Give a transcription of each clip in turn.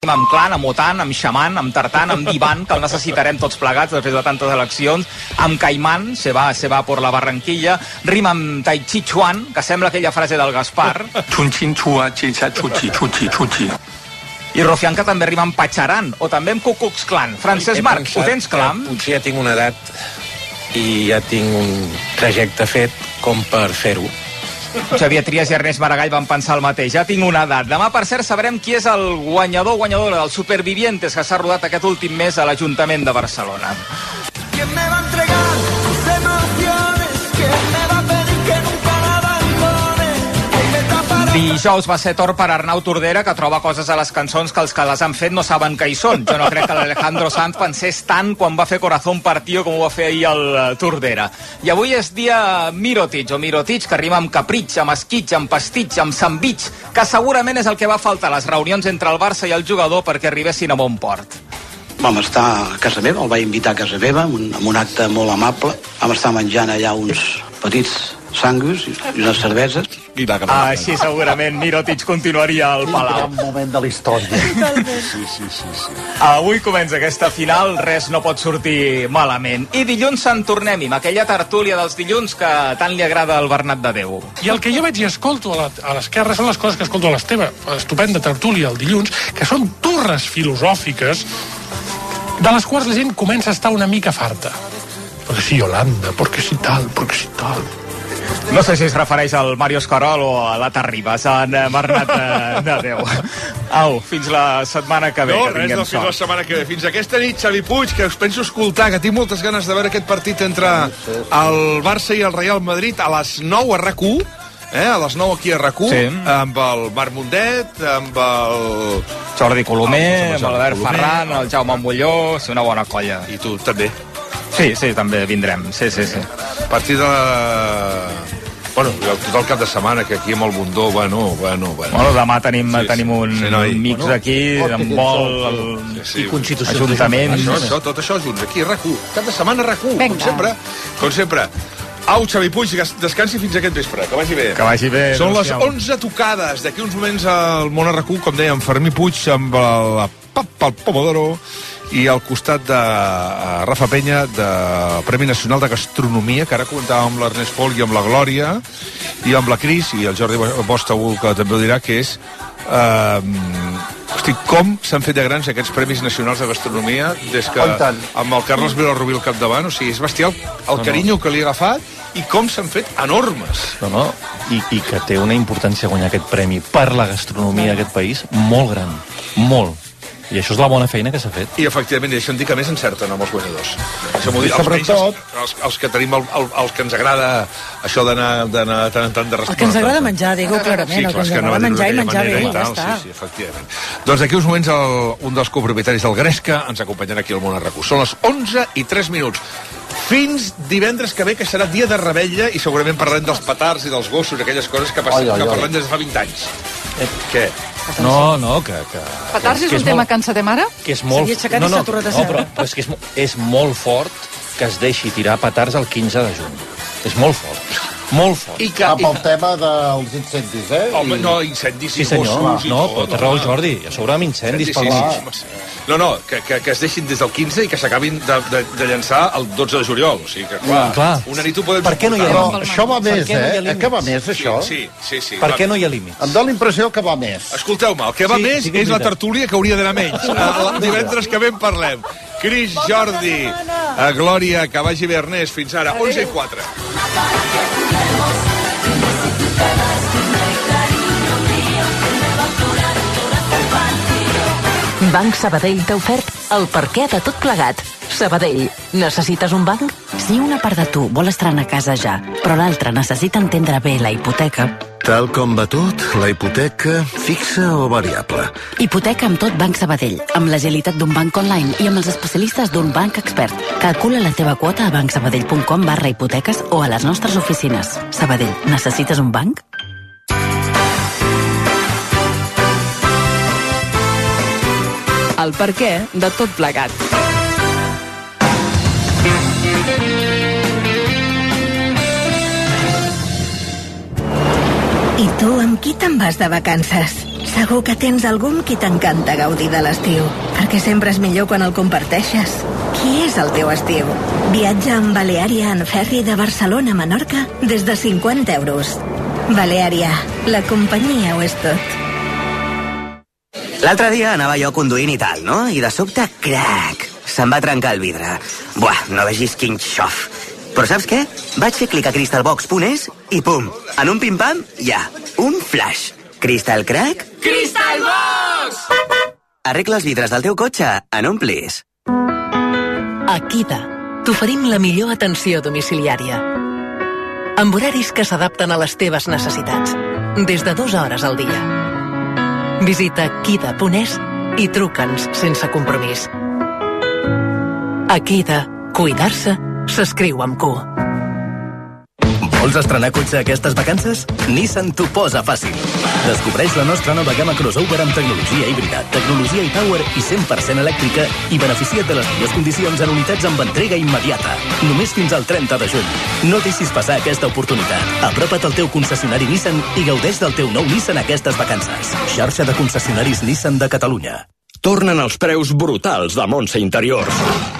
amb Clan, amb Otan, amb Xaman, amb Tartan, amb Divan, que el necessitarem tots plegats després de tantes eleccions, amb Caimán, se va por la Barranquilla, rima amb Tai Chi Chuan, que sembla aquella frase del Gaspar, i Rufián, que també rima amb Patxaran, o també amb Ku Klux Klan. Francesc Marc, ho tens clar? Potser ja tinc una edat i ja tinc un trajecte fet com per fer-ho. Xavier Trias i Ernest Maragall van pensar el mateix. Ja tinc una edat. Demà, per cert, sabrem qui és el guanyadora dels Supervivientes que s'ha rodat aquest últim mes a l'Ajuntament de Barcelona. ¿Quién me va a entregar sus emociones? ¿Quién me va a pedir que nunca la abandone? Dijous va ser tort per Arnau Tordera, que troba coses a les cançons que els que les han fet no saben què hi són. Jo no crec que l'Alejandro Sanz pensés tant quan va fer Corazón Partido com ho va fer ahir el Tordera. I avui és dia Mirotic, que rima amb capritx, amb esquitx, amb pastitx, amb sandvitx, que segurament és el que va faltar a les reunions entre el Barça i el jugador perquè arribessin a bon port. Vam estar a casa meva, el vaig invitar a casa meva, amb un acte molt amable. Vam estar menjant allà uns petits sangus i unes cerveses. Així segurament Mirotic continuaria al Palau. Un moment de la història. Sí. Avui comença aquesta final, res no pot sortir malament. I dilluns se'n tornem amb aquella tertúlia dels dilluns que tant li agrada al Bernat de Déu. I el que jo veig i escolto a l'esquerra són les coses que escolto a l'Esteve, estupenda tertúlia el dilluns, que són torres filosòfiques de les quals la gent comença a estar una mica farta. Perquè sí, Holanda, perquè sí tal, perquè sí tal. No sé si es refereix al Mario Escarol o a la Terribas, en Bernat de Déu. Au, fins la setmana que ve. No, res, fins la setmana que ve. Fins aquesta nit, Xavi Puig, que us penso escoltar, que tinc moltes ganes de veure aquest partit entre el Barça i el Real Madrid a les 9 a RAC1, a les 9 aquí a RAC1, sí. Amb el Marc Mundet, amb el Jordi Colomer, amb l'Albert Ferran, el Jaume Molló, és una bona colla. I tu també? Sí, també vindrem, sí. A partir de Bueno, tot el cap de setmana, que aquí amb el Bundó, bueno. Demà tenim un mix aquí, amb vol, i Constitució. Ajuntament. Tot això junts, aquí a RAC1. Cap de setmana a RAC1, com sempre. Au, Xavi Puig, descansi fins aquest vespre, que vagi bé. Que vagi bé. Són les 11 tocades. D'aquí uns moments al món a RAC1, com dèiem, Fermí Puig amb la papa al pomodoro, i al costat de Rafa Penya, de Premi Nacional de Gastronomia, que ara comentàvem amb l'Ernest Folch i amb la Glòria, i amb la Cris, i el Jordi Bosch, que també ho dirà, que és... com s'han fet de grans aquests Premis Nacionals de Gastronomia des que amb el Carles Vilarrubí al capdavant, o sigui, és bestial el carinyo que li ha agafat i com s'han fet enormes. I que té una importància guanyar aquest premi per la gastronomia d'aquest país molt gran, molt. I això és la bona feina que s'ha fet. I efectivament, deixa'm dir que més encerten amb els guanyadors. Això m'ho dic, els que tenim els que ens agrada això d'anar tant en tant de respondre. El que ens agrada menjar, digue-ho clarament, el que ens agrada menjar i menjar bé, ja està. Sí, efectivament. Doncs d'aquí uns moments un dels copropietaris del Gresca ens acompanyarà aquí al món a RAC1. Són les 11:03. Fins divendres que ve, que serà dia de revetlla, i segurament parlarem dels petards i dels gossos, aquelles coses que parlem des de fa 20 anys. Què? No, que... Petards és un tema que encetem ara? Que és molt... però és que és molt fort que es deixi tirar petards el 15 de juny. És molt fort. Molt fort. Amb el tema dels incendis, Home, no, incendis i gossos. No, però té raó el Jordi. A sobre amb incendis, No, que es deixin des del 15 i que s'acabin de llançar el 12 de juliol. O sigui que, clar, una nit ho podem... Per què no hi ha límits? Això va més, que va més, això? Sí. Per què no hi ha límits? Em dóna la impressió que va més. Escolteu-me, el que va més és la tertúlia, que hauria d'anar menys. Divendres que ve en parlem. Cris, Jordi, Glòria, que vagi bé, Ernest. Fins ara, 11:04. Banc Sabadell t'ha ofert el perquè de tot plegat. Sabadell, necessites un banc? Si una part de tu vol estrenar casa ja, però l'altra necessita entendre bé la hipoteca... Tal com va tot, la hipoteca fixa o variable? Hipoteca amb tot Banc Sabadell, amb l'agilitat d'un banc online i amb els especialistes d'un banc expert. Calcula la teva quota a bancsabadell.com/hipoteques o a les nostres oficines. Sabadell, necessites un banc? El perquè de tot plegat. I tu, amb qui te'n vas de vacances? Segur que tens algú amb qui t'encanta gaudir de l'estiu, perquè sempre és millor quan el comparteixes. Qui és el teu estiu? Viatja amb Baleària en ferri de Barcelona a Menorca des de 50 euros. Baleària, la companyia ho és tot. L'altre dia anava jo conduint i tal, no? I de sobte, crac, se'm va trencar el vidre. Buah, no vegis quin xof. Però saps què? Vaig fer clic a crystalbox.es i pum, en un pim-pam, ja, un flash. Crystal Crack? Crystal Box! Arregla els vidres del teu cotxe en un plis. A Kida t'oferim la millor atenció domiciliària. Amb horaris que s'adapten a les teves necessitats. Des de 2 hores al dia. Visita kida.es i truca'ns sense compromís. A Kida, cuidar-se s'escriu amb Q. Vols estrenar cotxe aquestes vacances? Nissan t'ho posa fàcil. Descobreix la nostra nova gamma crossover amb tecnologia híbrida, tecnologia e-power i 100% elèctrica i beneficia't de les millors condicions en unitats amb entrega immediata. Només fins al 30 de juny. No deixis passar aquesta oportunitat. Apropa't al teu concessionari Nissan i gaudeix del teu nou Nissan aquestes vacances. Xarxa de concessionaris Nissan de Catalunya. Tornen els preus brutals de Montse Interiors.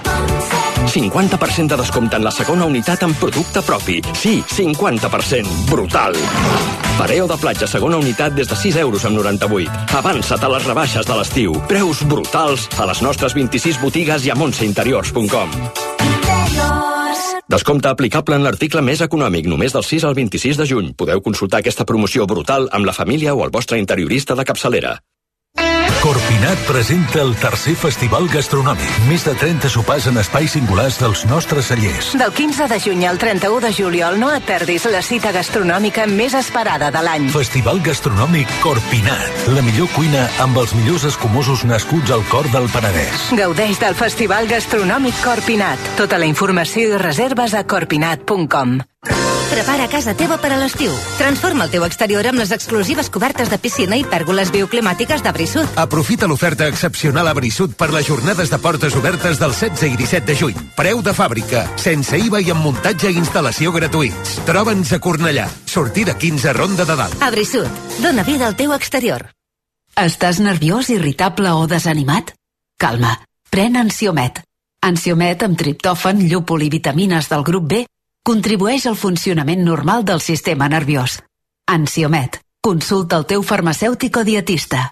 50% de descompte en la segona unitat amb producte propi. Sí, 50%. Brutal. Pareo de platja segona unitat des de 6 euros amb 98. Avança't a les rebaixes de l'estiu. Preus brutals a les nostres 26 botigues i a montseinteriors.com. Descompte aplicable en l'article més econòmic només del 6 al 26 de juny. Podeu consultar aquesta promoció brutal amb la família o el vostre interiorista de capçalera. Corpinat presenta el tercer festival gastronòmic. Més de 30 sopars en espais singulars dels nostres cellers. Del 15 de juny al 31 de juliol no et perdis la cita gastronòmica més esperada de l'any. Festival gastronòmic Corpinat. La millor cuina amb els millors escumosos nascuts al cor del Penedès. Gaudeix del Festival Gastronòmic Corpinat. Tota la informació i reserves a corpinat.com. Prepara casa teva per a l'estiu. Transforma el teu exterior amb les exclusives cobertes de piscina i pèrgoles bioclimàtiques de Brisut. Aprofita l'oferta excepcional a Brisut per les jornades de portes obertes del 16 i 17 de juny. Preu de fàbrica, sense IVA i amb muntatge i instal·lació gratuïts. Troba'ns a Cornellà. Sortida 15, Ronda de Dalt. A Brisut, dona vida al teu exterior. Estàs nerviós, irritable o desanimat? Calma, pren Ansiomet. Ansiomet amb triptòfan, llúpol i vitamines del grup B contribueix al funcionament normal del sistema nerviós. Ansiomet. Consulta el teu farmacèutic o dietista.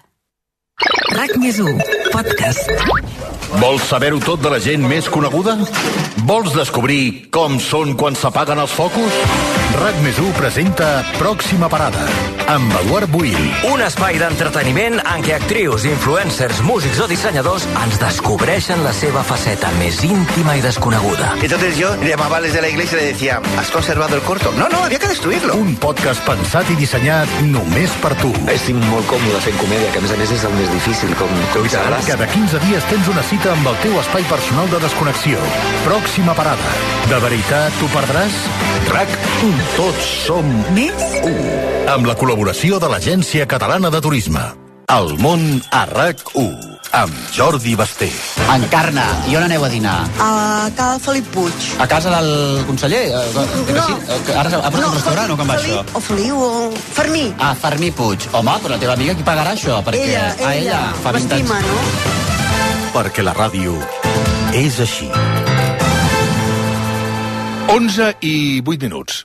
RAC+1, podcast. Vols saber-ho tot de la gent més coneguda? Vols descobrir com són quan s'apaguen els focus? RAC+1 presenta Pròxima Parada, amb Eduard Buil. Un espai d'entreteniment en què actrius, influencers, músics o dissenyadors ens descobreixen la seva faceta més íntima i desconeguda. Entonces yo llamaba desde la iglesia y le decía, ¿has conservado el corto? No, había que destruirlo. Un podcast pensat i dissenyat només per tu. Estic molt còmode fent comèdia, que a més és el més difícil, com sabràs. Cada 15 dies tens una cita amb el teu espai personal de desconnexió. Pròxima Parada. De veritat t'ho perdràs? RAC1. Tots som més 1. Amb la col·laboració de l'Agència Catalana de Turisme. El món a RAC1. Amb Jordi Basté. Encarna, i on aneu a dinar? A Cal Felip Puig. A casa del conseller? Sí? Ara ha posat un restaurant o com va això? O Feliu o Fermí. Ah, Fermí Puig. Home, però la teva amiga qui pagarà això? Perquè ella. Fa 20 anys. M'estima, no? Perquè la ràdio és així. 11 i 8 minuts.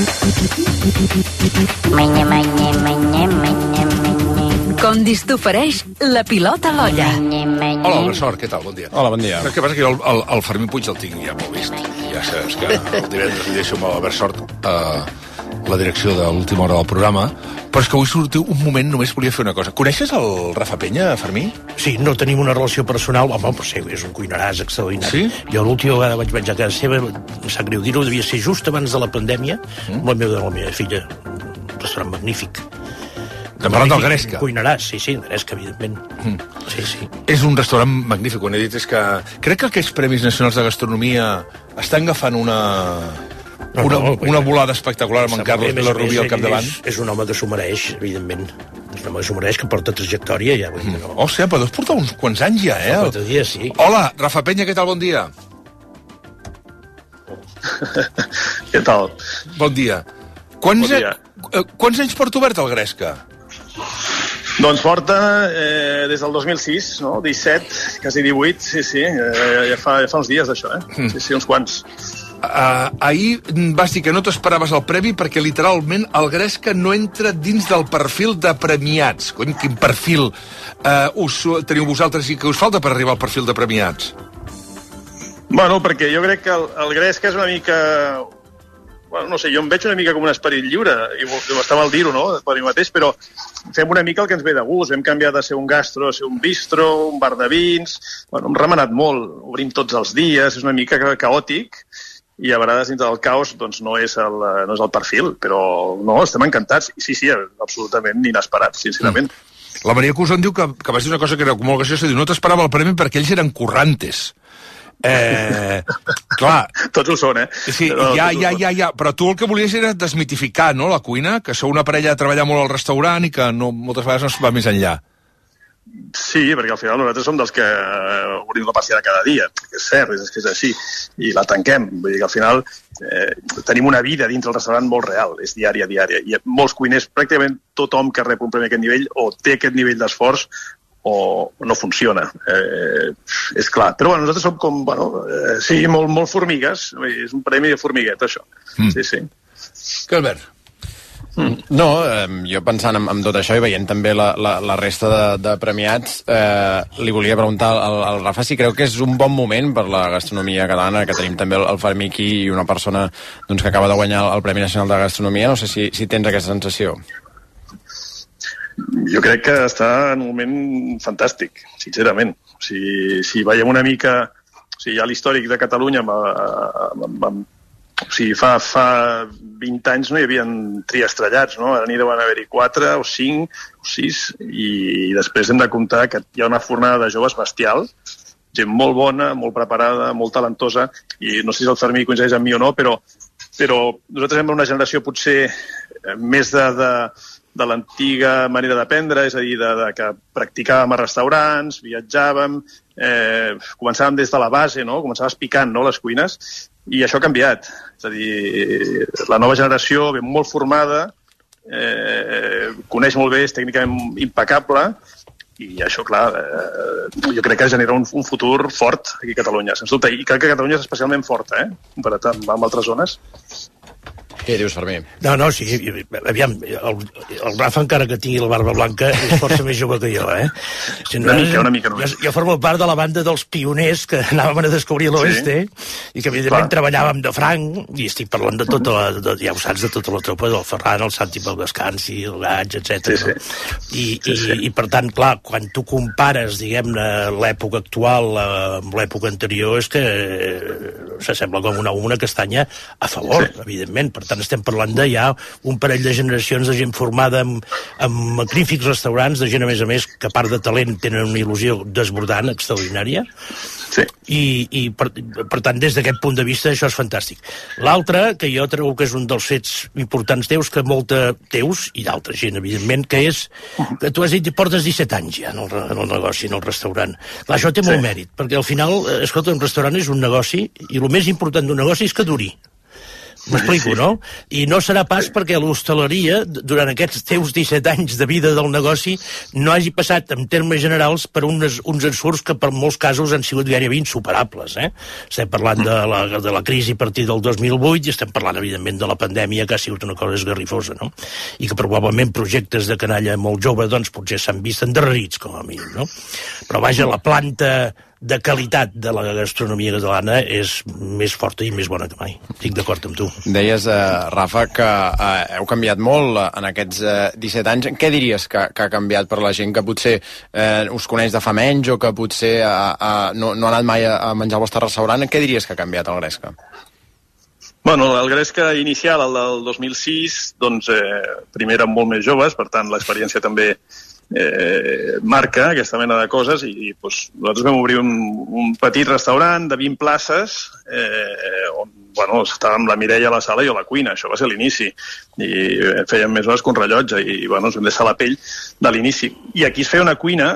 Condis t'ofereix la pilota a l'olla. Hola, Albert Sort, què tal? Bon dia. Hola, bon dia. El que passa que jo el Fermí Puig el tinc ja molt vist. Ja saps que el divendres li deixo amb l'Albert Sort la direcció de l'última hora del programa, però és que avui sortiu un moment, només volia fer una cosa. Coneixes el Rafa Penya, Fermí? Sí, no tenim una relació personal, home, però sí, és un cuinaràs extraordinari. Sí? Jo l'última vegada vaig menjar a casa seva, em sap greu dir-ho, devia ser just abans de la pandèmia, amb la meva filla, un restaurant magnífic. T'hem parlat del Gresca. Cuinaràs, sí, Gresca, evidentment. Sí. És un restaurant magnífic, quan he dit és que... Crec que aquests Premis Nacionals de Gastronomia estan agafant una volada espectacular amb en Carlos Vilarrubí al capdavant. És un home que s'ho mereix, evidentment. És un home que s'ho mereix, que porta trajectòria ja. Hòstia, però deus portar uns quants anys ja, eh? 4 dies, sí. Hola, Rafa Penya, què tal? Bon dia. Què tal? Bon dia. Quants anys porta obert el Gresca? Doncs porta des del 2006, no? 17, quasi 18, sí, ja fa uns dies d'això, Sí, uns quants. Ahir vas dir que no t'esperaves el premi perquè literalment el Gresca no entra dins del perfil de premiats. Quin perfil teniu vosaltres i que us falta per arribar al perfil de premiats? Bueno, perquè jo crec que el Gresca és una mica... Bueno, no sé, jo em veig una mica com un esperit lliure, i està mal dir-ho, no?, per mi mateix, però fem una mica el que ens ve de gust. Hem canviat de ser un gastro a ser un bistro, un bar de vins... Bueno, hem remenat molt, obrim tots els dies, és una mica caòtic, i a vegades dintre del caos doncs, no és el perfil, però no, estem encantats. Sí, absolutament inesperat, sincerament. La Maria Cusón diu que vas dir una cosa que era molt graciosa, diu, no t'esperava el premi perquè ells eren currantes. Clar. Tots ho són, Sí, ja, però tu el que volies era desmitificar, no?, la cuina, que sou una parella de treballar molt al restaurant i que moltes vegades no es va més enllà. Sí, perquè al final nosaltres som dels que obrim la persiana cada dia, que és cert, és que és així, i la tanquem. Vull dir que al final tenim una vida dintre del restaurant molt real, és diària. I molts cuiners, pràcticament tothom que rep un premi a aquest nivell o té aquest nivell d'esforç o no funciona. És clar. Però bueno, nosaltres som com, sí, molt formigues. És un premi de formiguet, això. Sí. Que Albert? No, jo pensant en tot això i veient també la resta de premiats, li volia preguntar al Rafa si creu que és un bon moment per la gastronomia catalana, que tenim també el Fermí aquí i una persona que acaba de guanyar el Premi Nacional de Gastronomia. No sé si tens aquesta sensació. Jo crec que està en un moment fantàstic, sincerament. Si veiem una mica... hi ha l'històric de Catalunya fa 20 anys no hi havia triastrellats, no? Ara n'hi deuen haver-hi 4 o 5 o 6 i després hem de comptar que hi ha una fornada de joves bestial, gent molt bona, molt preparada, molt talentosa, i no sé si el Fermí coincideix amb mi o no, però nosaltres hem una generació potser més de l'antiga manera d'aprendre, és a dir, que practicàvem a restaurants, viatjàvem, començàvem des de la base, no? Començaves picant, no?, les cuines, i això ha canviat. És a dir, la nova generació ve molt formada, coneix molt bé, és tècnicament impecable, i això, clar, jo crec que genera un futur fort aquí a Catalunya, sens dubte. I crec que Catalunya és especialment forta, comparat amb altres zones. Què dius, Fermí? No, sí, aviam, el Rafa, encara que tingui la barba blanca, és força més jove que jo, Una mica només. Jo formo part de la banda dels pioners que anàvem a descobrir l'Oeste, i que evidentment treballàvem de franc, i estic parlant de tota ja ho saps, de tota la tropa, del Ferran, el Santi pel Descansi, el Gaig, etc. I per tant, clar, quan tu compares, diguem-ne, l'època actual amb l'època anterior, és que s'assembla com una castanya a favor, evidentment. Per tant, estem parlant de ja un parell de generacions de gent formada en magnífics restaurants, de gent, a més, que a part de talent tenen una il·lusió desbordant, extraordinària. Sí. I per tant, des d'aquest punt de vista, això és fantàstic. L'altre, que jo trobo que és un dels fets importants teus, i d'altra gent, evidentment, que és que tu has dit que portes 17 anys ja en el negoci, en el restaurant. Clar, això té molt mèrit, perquè al final, escolta, un restaurant és un negoci, i el més important d'un negoci és que duri. M'explico, no? I no serà pas perquè l'hostaleria, durant aquests teus 17 anys de vida del negoci, no hagi passat, en termes generals, per uns ensurts que per molts casos han sigut gairebé insuperables. Estem parlant de la crisi a partir del 2008 i estem parlant, evidentment, de la pandèmia, que ha sigut una cosa esgarrifosa, no? I que probablement projectes de canalla molt jove, doncs, potser s'han vist endarrerits, com a mínim, no? Però, vaja, la planta de qualitat de la gastronomia catalana és més forta i més bona que mai. Estic d'acord amb tu. Deies, Rafa, que heu canviat molt en aquests 17 anys. Què diries que ha canviat per la gent que potser us coneix de fa menys o que potser no ha anat mai a menjar al vostre restaurant? Què diries que ha canviat el Gresca? Bueno, el Gresca inicial, el del 2006, doncs, primer eren molt més joves, per tant, l'experiència també marca aquesta mena de coses i nosaltres vam obrir un petit restaurant de 20 places on estàvem la Mireia a la sala i jo a la cuina, això va ser l'inici i fèiem més hores que un rellotge i ens vam deixar la pell de l'inici i aquí es feia una cuina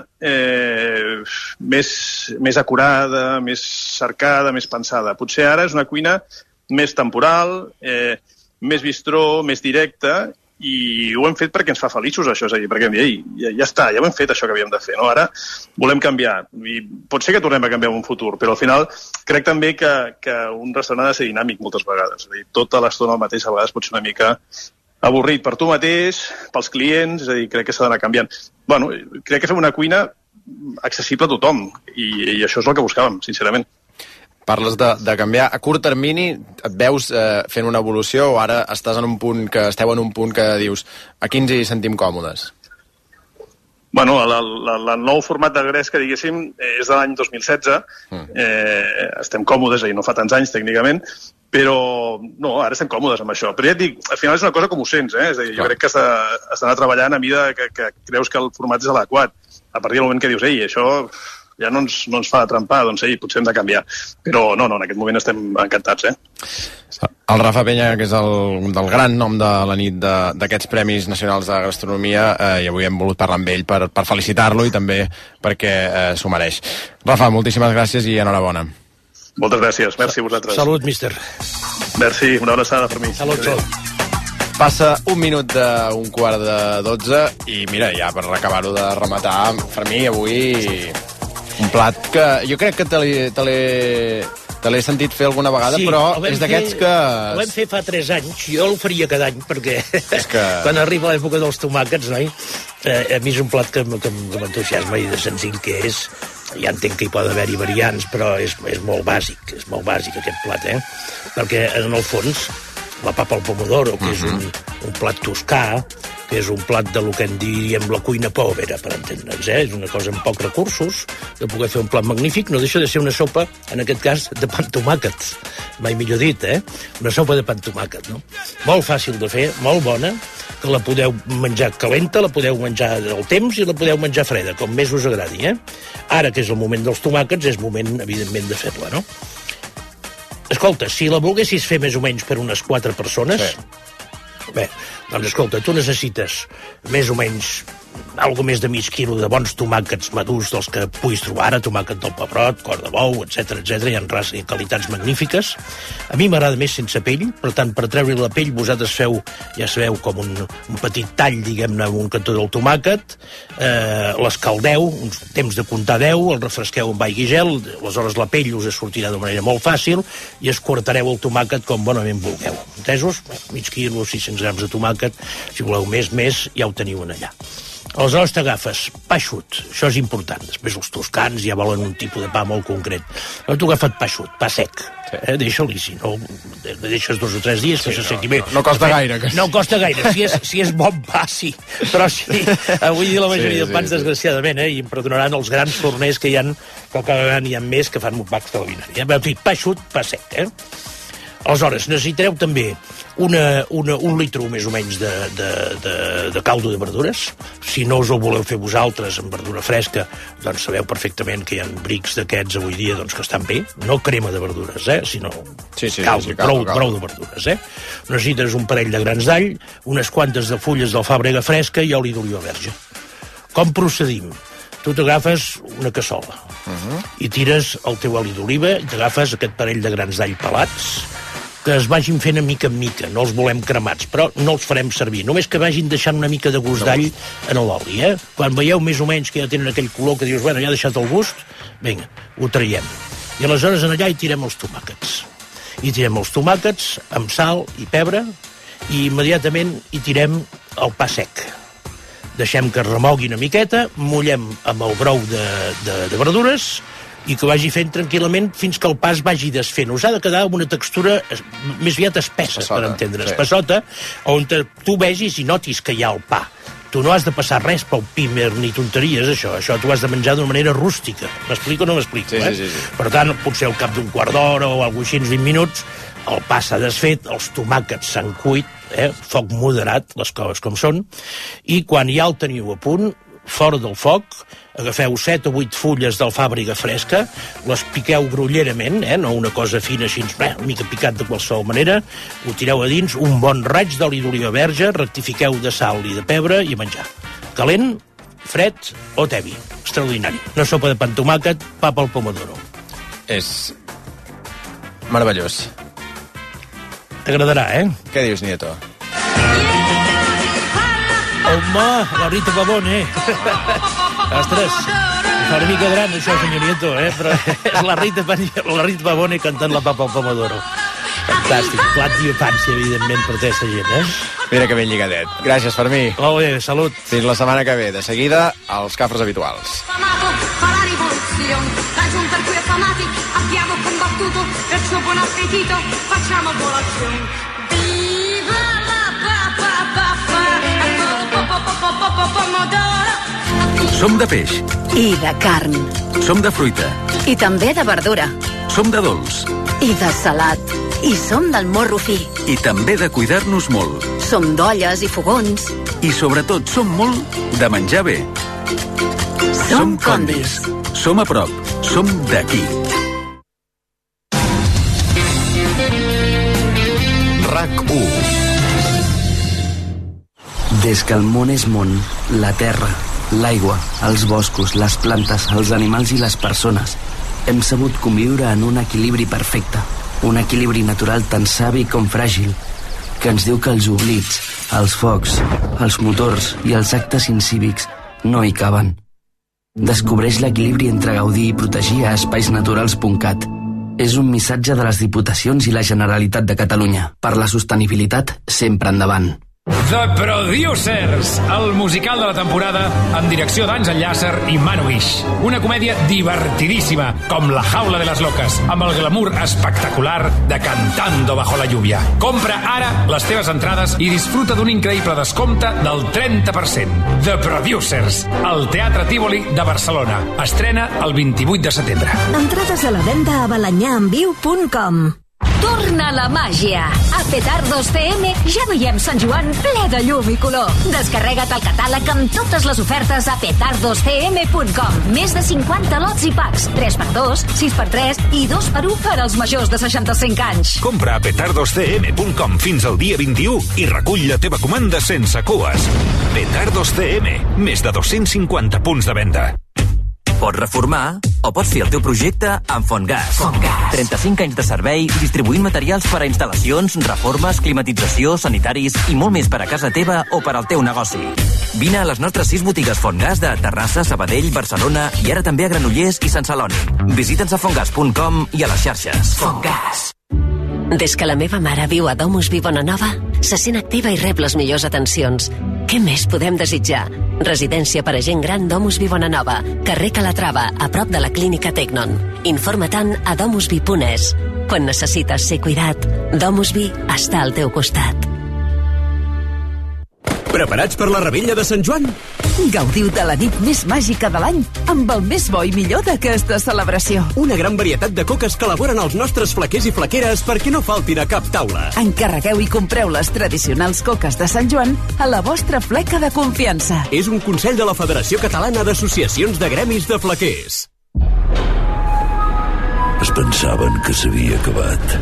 més acurada, més cercada, més pensada. Potser ara és una cuina més temporal, més bistró, més directa i ho hem fet perquè ens fa feliços, això, és a dir, perquè ja està, ja ho hem fet això que havíem de fer, no? Ara volem canviar, i pot ser que tornem a canviar en un futur, però al final crec també que un restaurant ha de ser dinàmic moltes vegades, és a dir, tota l'estona el mateix a vegades pot ser una mica avorrit per tu mateix, pels clients, és a dir, crec que s'ha d'anar canviant. Bueno, crec que fem una cuina accessible a tothom, i això és el que buscàvem, sincerament. Parles de canviar. A curt termini et veus fent una evolució o ara esteu en un punt que dius aquí ens hi sentim còmodes? Bueno, el nou format de Gresca, diguéssim, és de l'any 2016. Estem còmodes, no fa tants anys tècnicament, però no, ara estem còmodes amb això. Però ja et dic, al final és una cosa com ho sents, És a dir, jo crec que has d'anar treballant a mida que creus que el format és adequat. A partir del moment que dius, això ja no ens fa trempar, doncs potser hem de canviar. Però no, en aquest moment estem encantats, El Rafa Penya, que és del gran nom de la nit d'aquests Premis Nacionals de Gastronomia, i avui hem volgut parlar amb ell per felicitar-lo i també perquè s'ho mereix. Rafa, moltíssimes gràcies i enhorabona. Moltes gràcies, merci a vosaltres. Salut, míster. Merci, una abraçada per mi. Salut. Passa un minut d'un 11:45 i mira, ja per acabar-ho de rematar, Fermí, avui un plat que jo crec que te l'he sentit fer alguna vegada, sí, però és d'aquests que... Ho vam fer fa 3 anys, jo el faria cada any, perquè quan arriba l'època dels tomàquets, noi, a mi és un plat que m'entusiasma i de senzill que és. Ja entenc que hi poden haver-hi variants, però és molt bàsic aquest plat, perquè en el fons la papa al pomodoro, que és un plat toscà, que és un plat de lo que en diríem la cuina povera, per entendre'ns, És una cosa amb pocs recursos, de poder fer un plat magnífic, no deixa de ser una sopa, en aquest cas, de pa amb tomàquet. Mai millor dit, Una sopa de pa amb tomàquet, no? Molt fàcil de fer, molt bona, que la podeu menjar calenta, la podeu menjar al temps i la podeu menjar freda, com més us agradi, Ara, que és el moment dels tomàquets, és moment, evidentment, de fer-la, no? Escolta, si la volguessis fer més o menys per unes 4 persones... Sí. Bé, doncs escolta, tu necessites més o menys algo més de mig quilo de bons tomàquets madurs dels que puguis trobar ara, tomàquet del Pebrot, cor de bou, etc. Hi ha races i qualitats magnífiques. A mi m'agrada més sense pell, per tant, per treure la pell vosaltres feu, ja sabeu, com un petit tall, diguem-ne, un cantó del tomàquet, l'escaldeu, uns temps de comptar 10, el refresqueu amb aigua i gel, aleshores la pell us sortirà de manera molt fàcil i esquartareu el tomàquet com bonament vulgueu. Entesos? Mig quilo, 600 grams de tomàquet, si voleu més, ja ho teniu allà. Aleshores t'agafes pa eixut, això és important. Després els toscans ja volen un tipus de pa molt concret. Però tu agafa't pa eixut, pa sec. Deixa-li, si no, deixes 2 o 3 dies que s'assequi bé. No costa gaire. No costa gaire, si és bon pa, sí. Però sí, avui la majoria de pans, desgraciadament, i em perdonaran els grans forners que hi ha, que cada vegada n'hi ha més que fan un pa extraordinari. En fi, pa eixut, pa sec, Aleshores, necessitareu també un litre més o menys de caldo de verdures. Si no us ho voleu fer vosaltres amb verdura fresca, doncs sabeu perfectament que hi ha brics d'aquests avui dia doncs, que estan bé. No crema de verdures, sinó caldo, prou de verdures. Necessites un parell de grans d'all, unes quantes de fulles d'alfàbrega fresca i oli d'oliva verge. Com procedim? Tu t'agafes una cassola i tires el teu oli d'oliva i t'agafes aquest parell de grans d'all pelats que es vagin fent mica en mica, no els volem cremats, però no els farem servir, només que vagin deixant una mica de gust d'all en l'oli, Quan veieu més o menys que ja tenen aquell color que dius, bueno, ja ha deixat el gust, vinga, ho traiem. I aleshores en allà hi tirem els tomàquets. Hi tirem els tomàquets amb sal i pebre i immediatament hi tirem el pa sec. Deixem que es remogui una miqueta, mullem amb el brou de verdures i que vagi fent tranquil·lament fins que el pa es vagi desfent. Us ha de quedar amb una textura més aviat espessa, per entendre, espessota, on tu vegis i notis que hi ha el pa. Tu no has de passar res pel pímer ni tonteries, això tu has de menjar d'una manera rústica. M'explico o no m'explico? Sí. Per tant, potser al cap d'un quart d'hora o alguna cosa així, 20 minuts, el pa s'ha desfet, els tomàquets s'han cuit, foc moderat, les coses com són, i quan ja el teniu a punt, fora del foc, agafeu 7 o 8 fulles d'alfàbrega fresca, les piqueu grollerament, no una cosa fina així, una mica picat de qualsevol manera, ho tireu a dins, un bon raig d'oli d'oliva verge, rectifiqueu de sal i de pebre i a menjar. Calent, fred o tebi. Extraordinari. Una sopa de pa amb tomàquet, papa al pomodoro. És meravellós. T'agradarà, Què dius, Nieto? Home, la Rita Pavone. Ostres, fa una mica gran això, senyor Nieto, però és la Rita Pavone cantant la papa al pomodoro. Fantàstic, plat d'infància, evidentment, per aquesta gent, Mira que ben lligadet. Gràcies, Fermí. Molt bé, salut. Fins la setmana que ve. De seguida, els cafres habituals. Fa la rivoluzione, ragion per cui affamati abbiamo combattuto, perciò buon appetito, facciamo colazione. Viva la pomodoro. Som de peix. I de carn. Som de fruita. I també de verdura. Som de dolç. I de salat. I som del morro fi. I també de cuidar-nos molt. Som d'olles i fogons. I sobretot som molt de menjar bé. Som Condis. Som a prop. Som d'aquí. RAC1. Des que el món és món, la terra, l'aigua, els boscos, les plantes, els animals i les persones, hem sabut conviure en un equilibri perfecte. Un equilibri natural tan savi com fràgil, que ens diu que els oblits, els focs, els motors i els actes incívics no hi caben. Descobreix l'equilibri entre gaudir i protegir a espaisnaturals.cat. És un missatge de les Diputacions i la Generalitat de Catalunya. Per la sostenibilitat, sempre endavant. The Producers, el musical de la temporada amb direcció d'Àngel Llàcer i Manu Guix. Una comèdia divertidíssima, com La jaula de les loques, amb el glamour espectacular de Cantando bajo la lluvia. Compra ara les teves entrades i disfruta d'un increïble descompte del 30%. The Producers, al Teatre Tívoli de Barcelona. Estrena el 28 de setembre. Entrades a la venda a balanyaenviu.com. Torna la màgia! A Petardos CM ja veiem Sant Joan ple de llum i color. Descarrega't el catàleg amb totes les ofertes a petardoscm.com. Més de 50 lots i packs. 3x2, 6x3 i 2x1 per als majors de 65 anys. Compra a petardoscm.com fins al dia 21 i recull la teva comanda sense cues. Petardos CM. Més de 250 punts de venda. Pots reformar o pots fer el teu projecte amb Fontgas. 35 anys de servei distribuint materials per a instal·lacions, reformes, climatització, sanitaris i molt més per a casa teva o per al teu negoci. Vine a les nostres 6 botigues Fontgas de Terrassa, Sabadell, Barcelona i ara també a Granollers i Sant Celoni. Visita'ns a fontgas.com i a les xarxes. Fontgas. Des que la meva mare viu a Domus Vi Bonanova, se sent activa i rep les millors atencions. Què més podem desitjar? Residència per a gent gran Domus Vi Bonanova, carrer Calatrava, a prop de la clínica Tecnon. Informa-te'n a domusvi.es. Quan necessites ser cuidat, Domus Vi està al teu costat. Preparats per la rebella de Sant Joan? Gaudiu de la nit més màgica de l'any amb el més bo i millor d'aquesta celebració. Una gran varietat de coques que elaboren els nostres flaquers i flaqueres perquè no faltin a cap taula. Encarregueu i compreu les tradicionals coques de Sant Joan a la vostra fleca de confiança. És un consell de la Federació Catalana d'Associacions de Gremis de Flaquers. Es pensaven que s'havia acabat,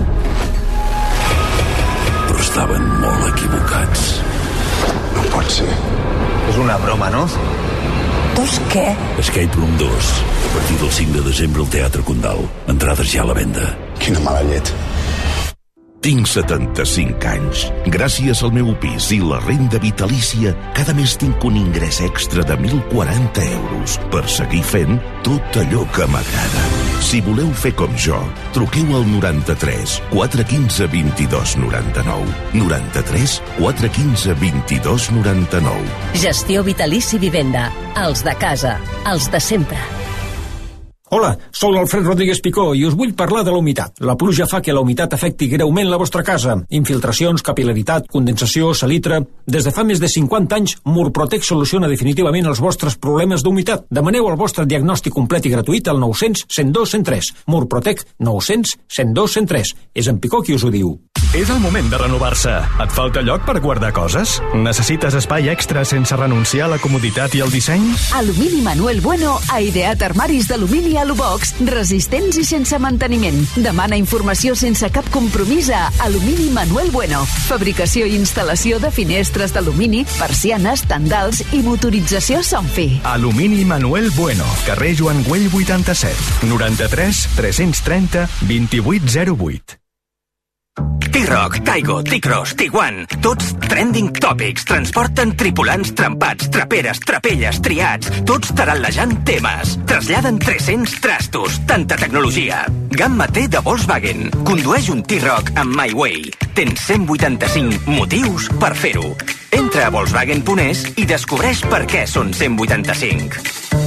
però estaven molt equivocats. No pot ser. És una broma, no? Dos què? Escape Room 2. A partir del 5 de desembre al Teatre Condal. Entrades ja a la venda. Quina mala llet. Tinc 75 anys. Gràcies al meu pis i la renda vitalícia, cada mes tinc un ingrés extra de 1.040 euros per seguir fent tot allò que m'agrada. Si voleu fer com jo, truqueu al 93 415 22 99. 93 415 22 99. Gestió Vitalici Vivenda. Els de casa. Els de sempre. Hola, sóc l'Alfred Rodríguez Picó i us vull parlar de la humitat. La pluja fa que la humitat afecti greument la vostra casa. Infiltracions, capil·laritat, condensació, salitre... Des de fa més de 50 anys, Murprotec soluciona definitivament els vostres problemes d'humitat. Demaneu el vostre diagnòstic complet i gratuït al 900 102 103. Murprotec 900 102 103. És en Picó qui us ho diu. És el moment de renovar-se. Et falta lloc per guardar coses? Necessites espai extra sense renunciar a la comoditat i el disseny? Alumini Manuel Bueno ha ideat armaris d'alumini Alubox, resistents i sense manteniment. Demana informació sense cap compromís a Alumini Manuel Bueno. Fabricació i instal·lació de finestres d'alumini, persianes, tendals i motorització Sonfi. Alumini Manuel Bueno, carrer Joan Güell 87, 93 330 2808. T-Roc, Taigo, T-Cross, Tiguan, tots trending topics, transporten tripulants trempats, traperes, trapelles, triats, tots tarallejant temes. Traslladen 300 trastos, tanta tecnologia. Gamma T de Volkswagen. Condueix un T-Roc amb My Way. Tens 185 motius per fer-ho. Entra a Volkswagen.es i descobreix per què són 185.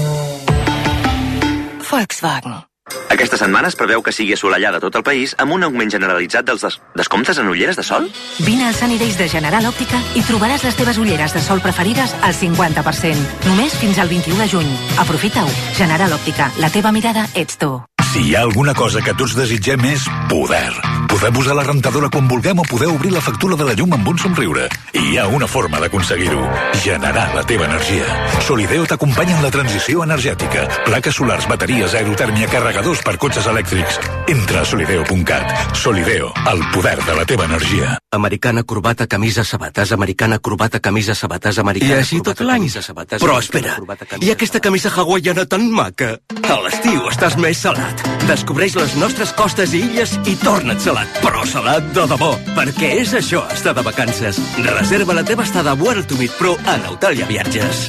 Volkswagen. Aquesta setmana es preveu que sigui assolellada a tot el país amb un augment generalitzat dels descomptes en ulleres de sol. Vine al Sunny Days de General Òptica i trobaràs les teves ulleres de sol preferides al 50%. Només fins al 21 de juny. Aprofita-ho. General Òptica. La teva mirada ets tu. Si hi ha alguna cosa que tots desitgem és poder. Poder posar la rentadora quan vulguem o poder obrir la factura de la llum amb un somriure. I hi ha una forma d'aconseguir-ho. Generar la teva energia. Solideo t'acompanya en la transició energètica. Plaques solars, bateries, aerotèrmia, carregadors per cotxes elèctrics. Entra a solideo.cat. Solideo, el poder de la teva energia. Americana, corbata, camisa, sabates. Americana, corbata, camisa, sabates. Americana, I així tot l'any. Però espera, i aquesta camisa hawaiana tan maca? A l'estiu estàs més salat. Descobreix les nostres costes i illes i torna't salat, però salat de debò, perquè és això estar de vacances. Reserva la teva estada World to Meet Pro a Nautalia Viatges.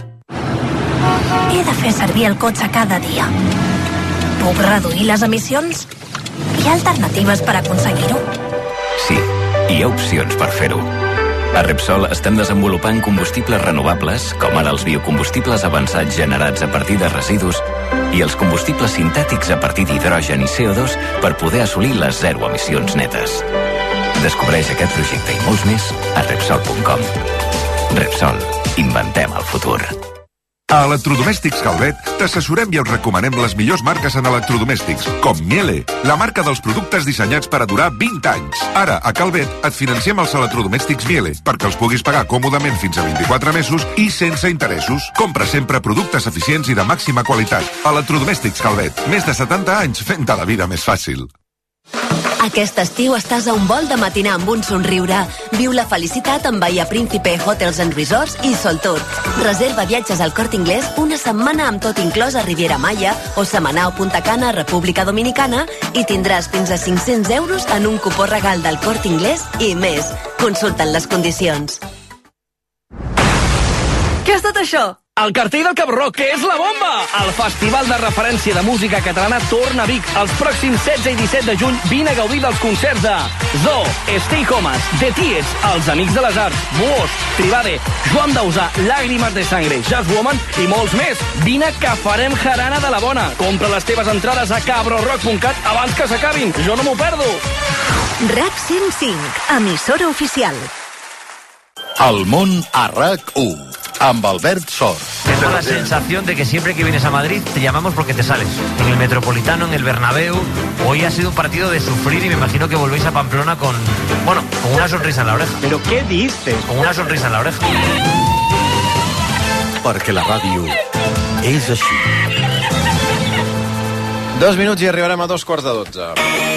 He de fer servir el cotxe cada dia. Puc reduir les emissions? Hi ha alternatives per aconseguir-ho? Sí, hi ha opcions per fer-ho. A Repsol estem desenvolupant combustibles renovables, com ara els biocombustibles avançats generats a partir de residus i els combustibles sintètics a partir d'hidrogen i CO2 per poder assolir les zero emissions netes. Descobreix aquest projecte i molts més a Repsol.com. Repsol. Inventem el futur. A Electrodomèstics Calvet t'assessorem i us recomanem les millors marques en electrodomèstics, com Miele, la marca dels productes dissenyats per a durar 20 anys. Ara, a Calvet, et financiem els electrodomèstics Miele perquè els puguis pagar còmodament fins a 24 mesos i sense interessos. Compra sempre productes eficients i de màxima qualitat. Electrodomèstics Calvet, més de 70 anys fent-te la vida més fàcil. Aquest estiu estàs a un vol de matinar amb un somriure. Viu la felicitat amb Bahia Príncipe Hotels and Resorts i Soltour. Reserva viatges al Corte Inglés una setmana amb tot inclòs a Riviera Maya o Samaná o Punta Cana, República Dominicana, i tindràs fins a 500 euros en un cupó regal del Corte Inglés i més. Consulta'n les condicions. Què és tot això? El cartell del Cabró, que és la bomba! El festival de referència de música catalana torna a Vic. Els pròxims 16 i 17 de juny vine a gaudir dels concerts de Zoo, Stay Homes, The Tiets, Els Amics de les Arts, Buos, Tribade, Joan Dausà, Lágrimas de Sangre, Jazz Woman i molts més. Vine que farem jarana de la bona. Compra les teves entrades a cabrorock.cat abans que s'acabin. Jo no m'ho perdo. RAC 105, emissora oficial. El món a RAC 1. Amb Albert Sort. Tengo la sensación de que siempre que vienes a Madrid te llamamos porque te sales. En el Metropolitano, en el Bernabéu. Hoy ha sido un partido de sufrir y me imagino que volvéis a Pamplona con una sonrisa en la oreja. ¿Pero qué dices? Con una sonrisa en la oreja. Perquè la ràdio és així. 2 minuts i arribarem a 2:45.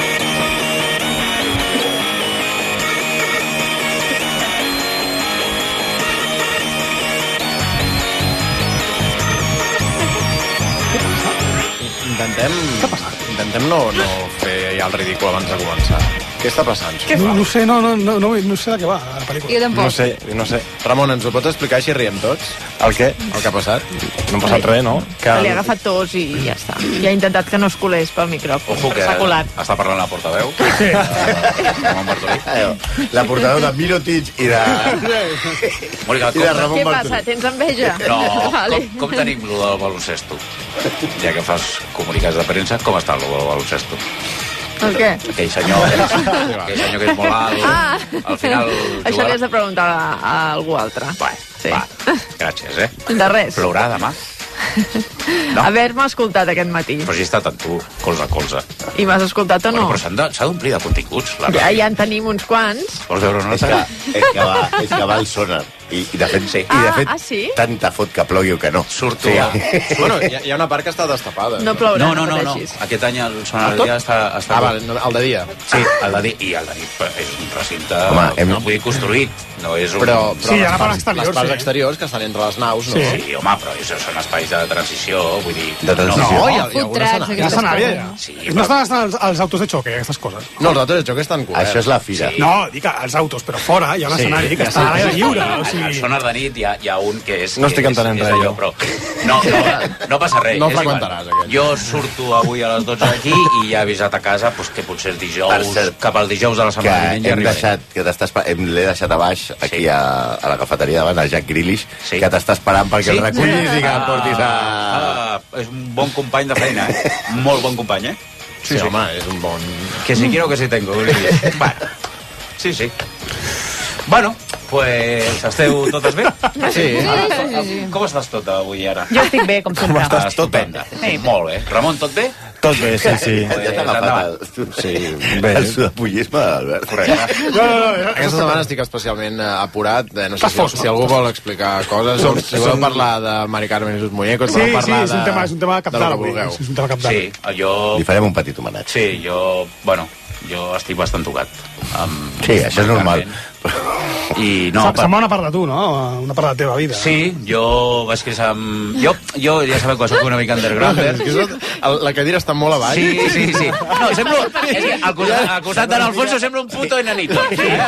Intentem no fer ja el ridícul abans de començar. Què està passant? No sé, no sé de què va la pel·lícula. Jo tampoc. No sé. Ramon, ens ho pots explicar si riem tots? El què? El que ha passat? No ha passat res, no? Li ha agafat tos i ja està. I ha intentat que no es colés pel micròfon. Ojo, que s'ha colat. està parlant la portaveu. Sí. La portaveu de Mirotic i de... Mónica, Què passa? Tens enveja? No, Vale. com tenim lo del baloncesto? Ja que fas comunicats de premsa, com està lo del baloncesto? El què? Aquell senyor que és molt alt, al final... Això li has de preguntar a algú altre. Va, gràcies, De res. Plourà demà? No. Haver-me escoltat aquest matí. Però si he estat amb tu, colze a colze. I m'has escoltat o no? Però s'ha d'omplir de continguts. Ja en tenim uns quants. Vols veure una altra? És que va el sonar. I de fet, sí? tanta fot que plogui o que no. Surto. Sí. Bueno, hi ha una part que està destapada. No plourà, no pateixis. Aquest any el Sonar al dia està... Vale, el de dia. Sí, el de dia. I el de nit és un recinte... no vull dir construït, no és un... Però sí, hi ha les parts exteriors que estan entre les naus, no? Sí, home, però són espais de transició, vull dir... De transició? No, hi ha algun escenari. Hi ha escenari, Sí, no estan els autos de xoque, aquestes coses. No, els autos de xoque estan coberts. Això és la fira. No, dic els autos, però fora hi ha un escenari que està a l'aire lliure. Al Sonar de nit hi ha un que és... No estic entenent res, jo. Però no passa res. No el freqüentaràs, aquest. Jo surto avui a les 12 d'aquí i ja he avisat a casa que potser és dijous, cap al dijous de la setmana vinent ja arribaré. L'he deixat a baix, aquí a la cafeteria davant, el Jack Grealish, que t'està esperant perquè el recullis i que el portis a... És un bon company de feina, molt bon company, Sí, home, és un bon... Que si quiero que si tengo, Grealish. Bueno, sí. Bueno, pues esteu totes bé? Sí. Com estàs tota avui ara? Jo estic bé, com sempre. Estàs estupenda. Molt bé. Ramon, tot bé? Tot bé, sí. Ja t'ha agafat el sudapollisme d'Albert. Correcte. Aquesta setmana estic especialment apurat. No sé si algú vol explicar coses, o si voleu parlar de Mari Carmen i sus muñecos, sí, parlar és un tema capdalt. És un tema capdalt. Sí, jo... Li farem un petit homenatge. Sí, jo estic bastant tocat. Sí, això és normal. I no, sembla una part de tu, no? Una part de la teva vida. Sí, jo vaig créixer amb... Jo ja sabeu que soc una mica undergrounder. La cadira està molt a baix. Sí. No, semblo... És que al costat d'en Alfonso sembla un puto enanito.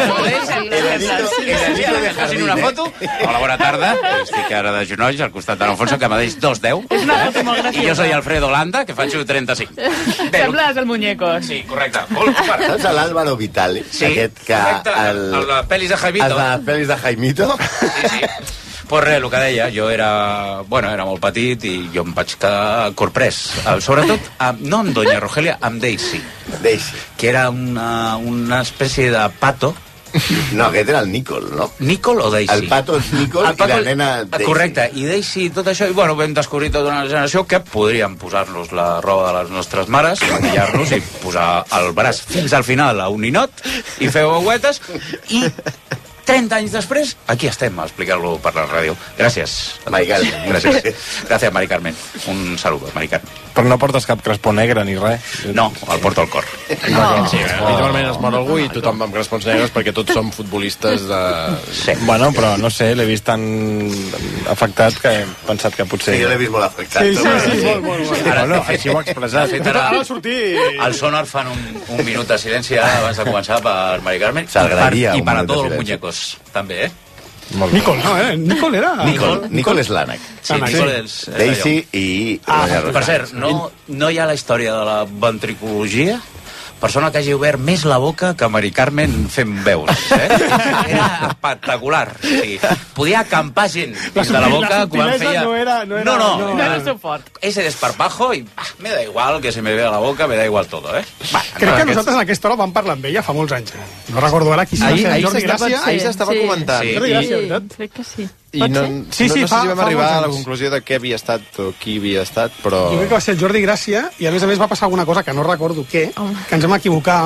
Facin una foto. Hola, bona tarda. Estic ara de genolls al costat d'en Alfonso, que m'adeix 2,10. És una foto molt graciosa. I jo soy Alfredo Holanda, que faig 35. Sembles el muñecos. Sí, correcte. Saps l'Álvaro Vitali? Sí, correcte. El de pel·lis de Jaimito. De pel·lis de Jaimito. Sí. Pues res, el que deia, jo era molt petit i jo em vaig quedar corprès. Sobretot, no amb Doña Rogelia, amb Daisy. Que era una espècie de pato. No, aquest era el Nicol, no? Nicol o Daisy? El pato és Nicol i la nena Daisy. Correcte, i Daisy, tot això, i bueno, vam descobrir tota una generació que podríem posar-nos la roba de les nostres mares, maquillar-nos i posar el braç fins al final a un ninot i fer veuetes, i 30 anys després, aquí estem a explicar-lo per la ràdio. Gràcies. Mari Carmen. Gràcies, Mari Carmen. Un saludo, Mari Carmen. Però no portes cap crespó negre ni res? No, el porto al cor. Sí, habitualment es mor algú i tothom amb crespons negres perquè tots som futbolistes de... Sí. Bueno, però no sé, l'he vist tan afectat que he pensat que potser... Sí, jo l'he vist molt afectat. Sí, molt. Ara no, així ho ha expressat. Ara va sortir... Al Sonar fan un minut de silenci abans de començar per Mari Carmen. S'agradaria i para tots els muñecos, també, Nicol, no, Nicol era... Nicol és l'ànec. Sí, Nicol és... Daisy i... Per cert, no hi ha la història de la ventricologia? Persona que hagi obert més la boca que Mari Carmen fent veus. Era espectacular. Sí. Podia acampar gent dins de la boca quan feia... No era el seu fort. Ese desparpajo i me da igual que se me vea la boca, me da igual todo, Crec que nosaltres en aquesta hora vam parlar amb ella fa molts anys. No recordo ara qui Jordi Gràcia. Ahir s'estava comentant. Jordi Gràcia, veritat? Crec que sí. I no sé si vam arribar a la conclusió de què havia estat o qui havia estat, però... Jo crec que va ser el Jordi Gràcia i a més va passar alguna cosa que no recordo què, que ens vam equivocar.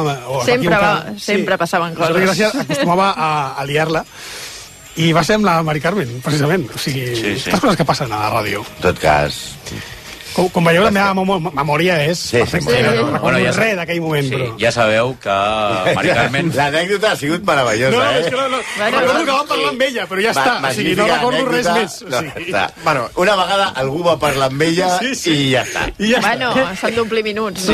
Sempre passaven coses. Jordi Gràcia acostumava a liar-la i va ser amb la Mari Carmen, precisament. O sigui, aquestes coses que passen a la ràdio. En tot cas... Com veieu, la meva memòria és perfecta. No recordo res d'aquell moment. Sí, ja sabeu que Mari Carmen... L'anècdota ha sigut meravellosa, No, és que no. Recordo que vam parlar amb ella, però ja està. O sigui, no recordo res més. Bueno, una vegada algú va parlar amb ella i ja està. Bueno, s'han d'omplir minuts.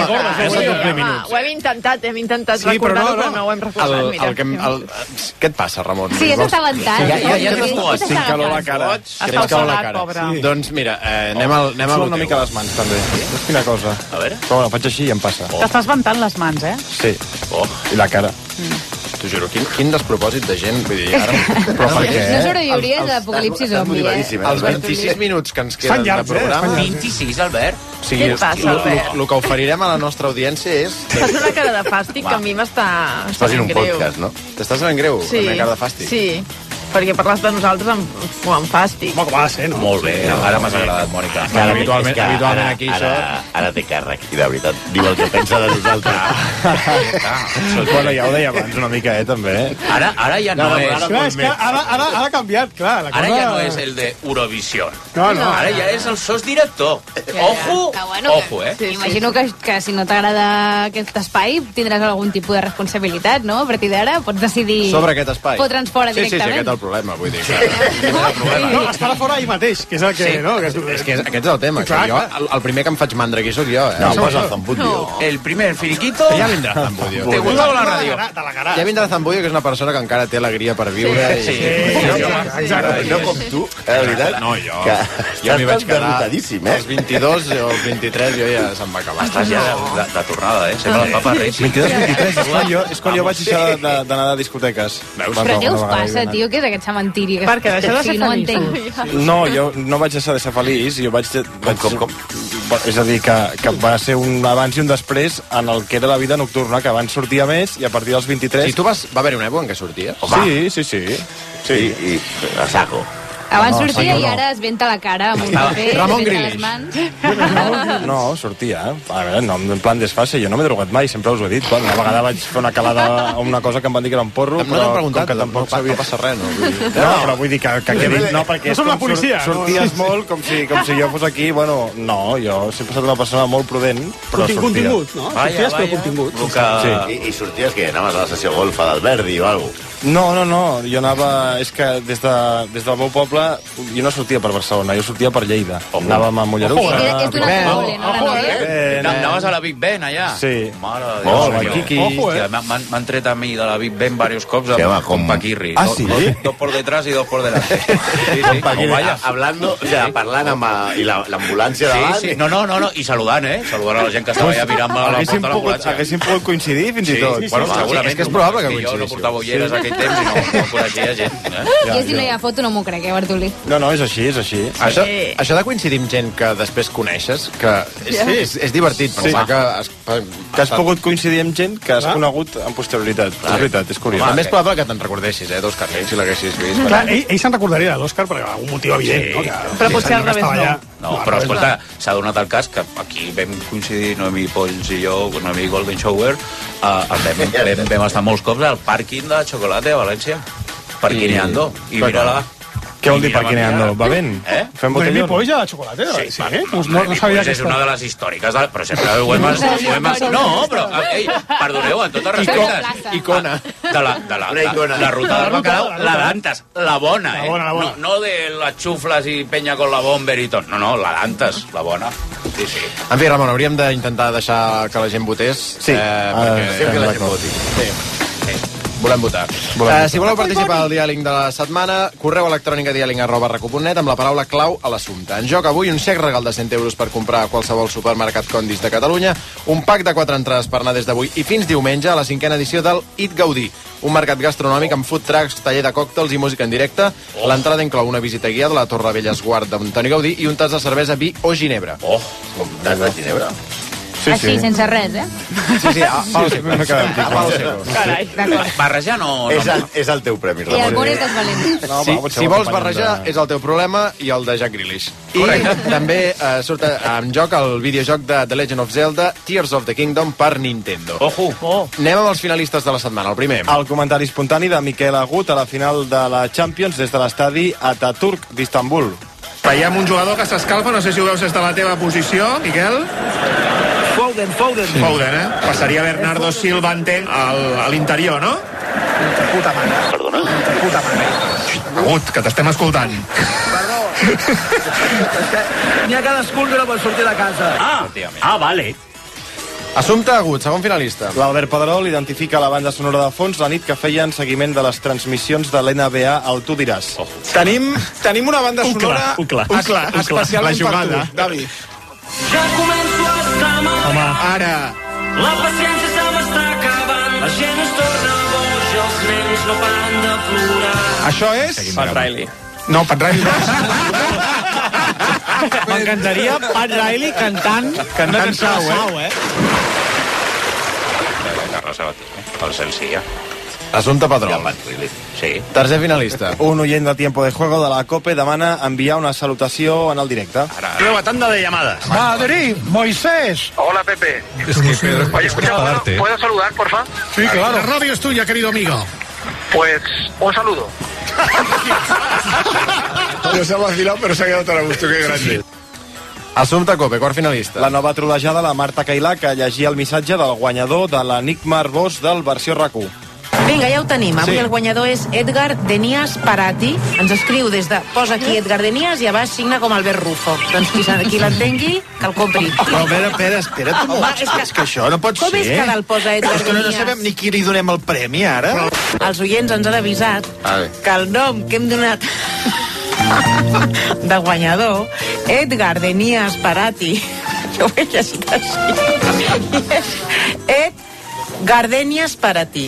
Ho hem intentat recordar-ho, però no ho hem recordat. Què et passa, Ramon? Sí, ja t'està avançant. Ja t'has coat. Tinc calor a la cara. Està salat, pobre. Doncs mira, anem al una mica les mans, també. És quina cosa. A veure. Però bueno, faig així i em passa. T'estàs ventant les mans, Sí. I la cara. T'ho juro, quin despropòsit de gent. Vull dir, ara... Però per què? No sobreviuries a l'apocalipsi zombi, Els 26 minuts que ens queden de programa... 26, Albert? O sigui, el que oferirem a la nostra audiència és... Fas una cara de fàstic que a mi m'està Facin un podcast, no? T'estàs sabent greu, amb una cara de fàstic? Sí. perquè parles de nosaltres amb fàstic. Home, com ha de ser, no? Molt bé, ara m'has agradat, Mònica. Habitualment aquí això... Ara té càrrec, i de veritat, diu el que pensa de nosaltres. Bueno, ja ho deia abans una mica, també. Ara ja no és... Clar, és que ara ha canviat, clar. Ara ja no és el de Eurovisió. No. Ara ja és el sos director. Ojo, Imagino que si no t'agrada aquest espai tindràs algun tipus de responsabilitat, no? A partir d'ara pots decidir... Sobre aquest espai. Fotre'ns fora directament. Sí, aquest és el problema, vull dir. No, estarà fora ahir mateix, que és el que... És que aquest és el tema. Jo, el primer que em faig mandra aquí sóc jo. No, posa el Zambudio. El primer finiquito... Ja vindrà Zambudio. ¿Te gustava la ràdio? Ja vindrà Zambudio, que és una persona que encara té alegria per viure. Sí. No com tu, de veritat. No, jo. Jo m'hi vaig quedar els 22 o els 23 jo ja se'm va acabar. Estàs ja de tornada, Sembla el Papa Reis. 22-23, és quan jo vaig deixar d'anar a discoteques. Però què us passa, tio? Què és aquest cementiri? Perquè deixar de ser feliç. No, jo no vaig deixar de ser feliç, jo vaig... Com? És a dir, que va ser un abans i un després en el que era la vida nocturna, que abans sortia més i a partir dels 23... Sí, tu va haver una època en què sorties? Sí, i a saco. Abans sortia i ara es venta la cara amb un paper, Ramon es venta Grilich. les mans. No, sortia. A veure, no, en plan desfase, jo no m'he drogat mai, sempre us ho he dit. Una vegada vaig fer una calada a una cosa que em van dir que era un porro, però com que tampoc sabia... No passa res, no? No, però vull dir que quedi... No, perquè no som la policia. Sorties molt com si jo fos aquí, bueno, no, jo sempre he estat una persona molt prudent, però sortia. Contingut, no? Sorties per contingut. I sorties què? Anaves a la sessió golfa d'Alberdi o alguna cosa? No, jo anava... És que des del meu poble jo no sortia per Barcelona, jo sortia per Lleida. Anàvem a Mollerussa. Anaves a la Big Ben, allà? Sí. Mare de Déu. Ojo, M'han tret a mi de la Big Ben diversos cops con Paquirri. Ah, sí? Dos por detrás y dos por delante. Hablando, parlant amb l'ambulància davant. Sí. No, i saludant, saludant a la gent que estava allà mirant a la porta de l'ambulància. Haguéssim pogut coincidir, fins i tot. Bueno, segurament. És que és probable que coincidís. Jo no portava ulleres aquell temps i no coneixia gent. I si no hi ha foto no m'ho crec, Bartolí? No, és així. Això de coincidir amb gent que després coneixes, que és divertit pensar que has pogut coincidir amb gent que has conegut en posterioritat. És veritat, és curiós. A més probable que te'n recordessis, d'Òscar Reig, si l'haguessis vist. Clar, ell se'n recordaria de l'Òscar per algun motiu evident, no? Però potser al revés no. No, però escolta, s'ha donat el cas que aquí vam coincidir Noemí Polls i jo, Noemí Golden Shower, vam estar molts cops al pàrquing de Chocolate a València, parquineando, i mira-la. Què vol dir parquineando? Va ben? Fem botellón? Noemí Polls a Chocolate? Sí, no sabia que és una de les històriques, però sempre ho hem... No, però, perdoneu, en totes respectes. Icona. La ruta del bacalao, la d'antes, la bona, no de les xufles i penya con la bomber i tot. No, la d'antes, la bona. Sí. En fi, Ramon, hauríem d'intentar deixar que la gent votés. Sí, que la gent voti. Sí. Volem votar. Si voleu participar al diàleg de la setmana, correu electrònic a diàleg@recu.net amb la paraula clau a l'assumpte. En joc avui un xec regal de 100 euros per comprar a qualsevol supermercat Condis de Catalunya, un pack de 4 entrades per anar des d'avui i fins diumenge a la 5a edició del Eat Gaudí, un mercat gastronòmic amb food trucks, taller de còctels i música en directe. L'entrada inclou una visita guiada a la Torre Bellesguard d'Antoni Gaudí i un tas de cervesa, vi o ginebra. Un tas de ginebra? Així, sense res, Sí, Carai. Barrejar no. És el teu premi, I el món és dels valents. Si vols barrejar, és el teu problema i el de Jack Grealish. I també surt en joc el videojoc de The Legend of Zelda Tears of the Kingdom per Nintendo. Ojo! Anem amb els finalistes de la setmana. El primer. El comentari espontani de Miquel Agut a la final de la Champions des de l'estadi Ataturk d'Istanbul. Veiem un jugador que s'escalfa, no sé si ho veus des de la teva posició, Miquel. Foden. Foden, Passaria Bernardo Silva, entenc, a l'interior, no? Puta mare. Perdona? Puta mare. Agut, que t'estem escoltant. Perdó. És que n'hi ha cadascun que no pot sortir de casa. Vale. Assumpte Agut, segon finalista. L'Albert Pedrol identifica la banda sonora de fons la nit que feien seguiment de les transmissions de l'NBA al Tu diràs. Tenim una banda sonora especialment per tu, David. Ja començo a estar mal. Home, ara. La paciència se m'està acabant. La gent es torna boja, els nens no paren de plorar. Això és... Pat Riley. No, Pat Riley no. M'encantaria Pat Riley cantant Sau, Carles Sabater, el Celsià. Assumpta Padrol. Sí. Tercer finalista. Un oient de Tiempo de Juego de la COPE demana enviar una salutació en el directe. Nueva tanda de llamadas. Madrid, Moisés. Hola, Pepe. Es que Pedro, Oye, escucha, ¿puedo saludar, porfa? Sí, claro. La radio es tuya, querido amigo. Pues, un saludo. No s'ha vacilat, però s'ha quedat tan a gusto, que grande. Assumpta Cope, quart finalista. La nova trolejada, la Marta Cailà, que llegia el missatge del guanyador de l'Enigma Arbós del versió RAC1. Vinga, ja ho tenim. Avui Sí. el guanyador és Edgar Denias Parati. Ens escriu des de... Posa aquí Edgar Denias i a baix signa com Albert Rufo. Doncs qui l'entengui, que el compri. Però, espera't un moment. És que això no pot ser. Com és que dalt posa Edgar És que no Denias? sabem ni qui li donem el premi, ara. Els oients ens han avisat que el nom que hem donat de guanyador, Edgar Denias Parati, jo ho he llegit així, és Gardenias Parati.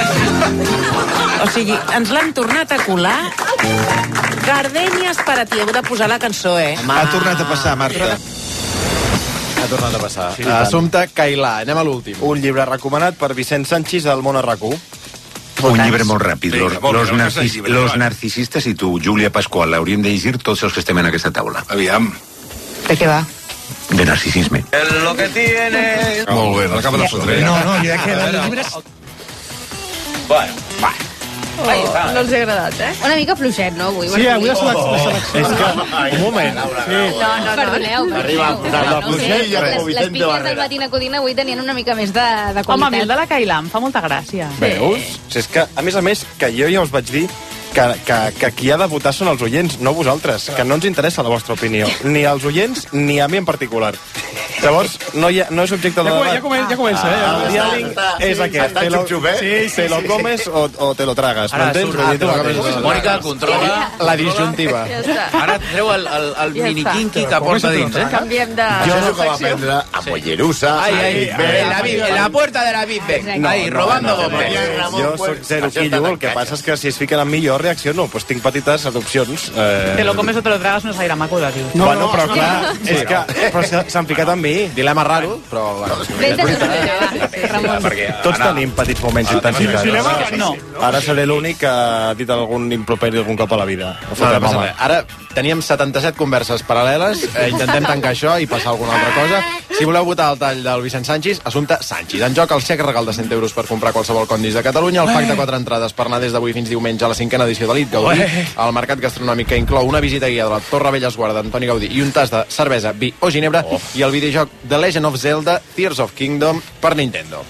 O sigui, ens l'han tornat a colar. Gardenias Parati. Heu de posar la cançó, Ha tornat a passar, Marta. Ha tornat a passar. Assumpta Cailà. Anem a l'últim. Un llibre recomanat per Vicent Sanchis al Món a RAC1. Un llibre molt ràpid. Los narcisistes i tu, Júlia Pasqual, hauríem de llegir tots els que estem en aquesta taula. Aviam. De què va? De narcisisme. Lo que tiene... Molt bé, l'acaba de fotre. No, jo crec que els llibres... Bueno, va. No els ha agradat, Una mica fluixet, no, avui? Sí, avui la selecció. És que... Un moment. No, perdoneu. Arriba a posar la fluixet i ja com Les Vicente piques del Barrera. Matina Codina avui tenien una mica més de qualitat. Home, a mi el de la Cailà em fa molta gràcia. Veus? Si és que, a més, que jo ja us vaig dir que qui ha de votar són els oients, no vosaltres, que no ens interessa la vostra opinió, ni als oients ni a mi en particular. Llavors, no és objecte de debat. Ja comença, El diàleg és aquest. Te lo comes o te lo tragas. M'entens? Mònica, controla la disjuntiva. Ara treu el miniquinqui que porta dins, Canviem de... Jo és el que va aprendre a Mollerussa. En la puerta de la Big Bang. Ahí, robando gomes. Jo soc zero quillo, el que passa és que si es fiquen amb mi jo reacciono, doncs tinc petites adopcions. Te lo comes o te lo tragas no és gaire maco de dir. Bueno, però clar, és que s'han ficat amb mi. Dilema raro, però... Tots tenim petits moments intensitats. No. Ara seré l'únic que ha dit algun improperi algun cop a la vida. Ara teníem 77 converses paral·leles, intentem tancar això i passar alguna altra cosa. Si voleu votar el tall del Vicent Sanchis, Assumpta Sanchis. En joc el xec regal de 100 euros per comprar qualsevol condis de Catalunya, el pack de 4 entrades per anar des d'avui fins diumenge a la 5a edició de l'IT Gaudí, al mercat gastronòmic que inclou una visita guia de la Torre Bellesguarda d'Antoni Gaudí i un tas de cervesa, vi o ginebra, i el videojoc The Legend of Zelda Tears of Kingdom per Nintendo.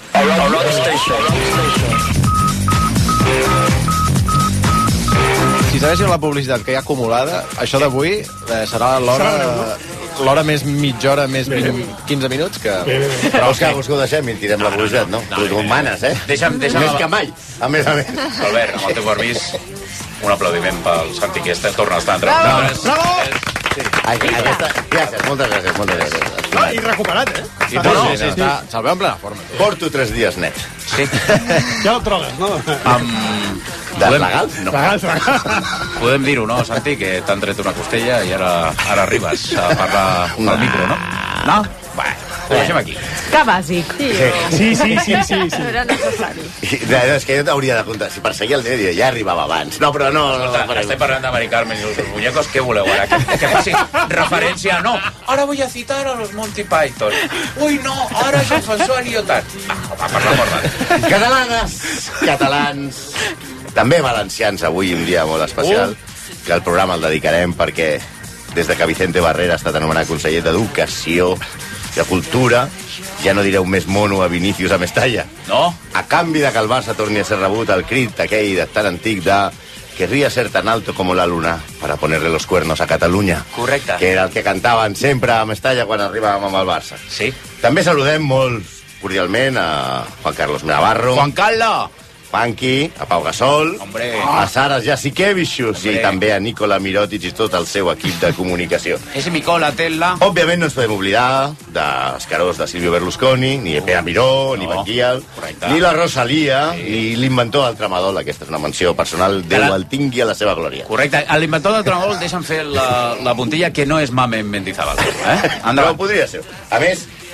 Si segueixo la publicitat que hi ha acumulada, això d'avui serà l'hora més mitja hora, més 15 minuts que... Però vols que ho deixem i tirem la publicitat, no? Tu manes, Deixa'm... Més que mai, a més. Albert, amb el teu permís, un aplaudiment pel Santi, que torna a estar entre nosaltres. Bravo! Gràcies, moltes gràcies. I recuperat, Sí, se'l veu en plena forma. Porto 3 dies net. Sí. Ja el drogues, no? De legals? No. Podem dir-ho, no, Santi, que t'han tret una costella i ara arribes a parlar al micro, no? No? Bé, ho deixem aquí. Que bàsic. Sí. Era necessari. És que jo t'hauria de comptar. Si perseguia el dia, ja arribava abans. No, però no. Estem parlant de Mari Carmen i los muñecos. Què voleu ara? Que faci referència? No. Ara voy a citar a los Monty Python. Ui, no. Ara Jean-François Lyotat. Va, parlar molt. Catalanes, catalans, també valencians, avui un dia molt especial, que el programa el dedicarem perquè des de que Vicente Barrera ha estat anomenat conseller d'Educació, de Cultura, ja no direu més mono a Vinícius a Mestalla. No. A canvi de que el Barça torni a ser rebut al crit aquell de tan antic de querría ser tan alto como la luna para ponerle los cuernos a Catalunya. Correcte. Que era el que cantaven sempre a Mestalla quan arribàvem amb el Barça. Sí. També saludem molt cordialment a Juan Carlos Navarro. Juan Carlos. Panqui, a Pau Gasol, Hombre. a Sara Jasikevichus i també a Nicola Mirotic i tot el seu equip de comunicació. Ese Micola Tella. Òbviament no ens podem oblidar dels carós de Silvio Berlusconi, ni Epea Miró, ni Banguial, ni la Rosalia, ni l'inventor del tramadol. Aquesta és una menció personal, Déu el tingui a la seva glòria. Correcte. A l'inventor del tramadol deixa'm fer la puntilla que no és Mamen Mendizábal. Però podria ser. A més,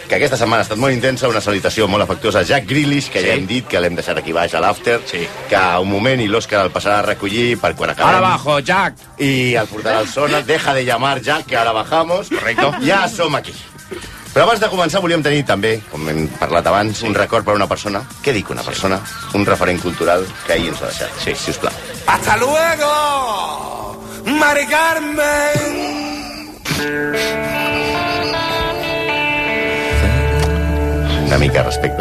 que aquesta setmana ha estat molt intensa. Una salutació molt afectuosa a Jack Grealish, que ja hem dit que l'hem deixat aquí baix a l'after, que a un moment i l'Òscar el passarà a recollir per quan acabem. Ahora abajo, Jack. I el portarà al zona. Deja de llamar, Jack, que ara bajamos. Correcto. Ja som aquí. Però abans de començar volíem tenir també, com hem parlat abans, un record per a una persona. Què dic una persona? Un referent cultural que ahir ens ha deixat. Sí, sisplau. ¡Hasta luego, Mari Carmen! Una mica de respecte.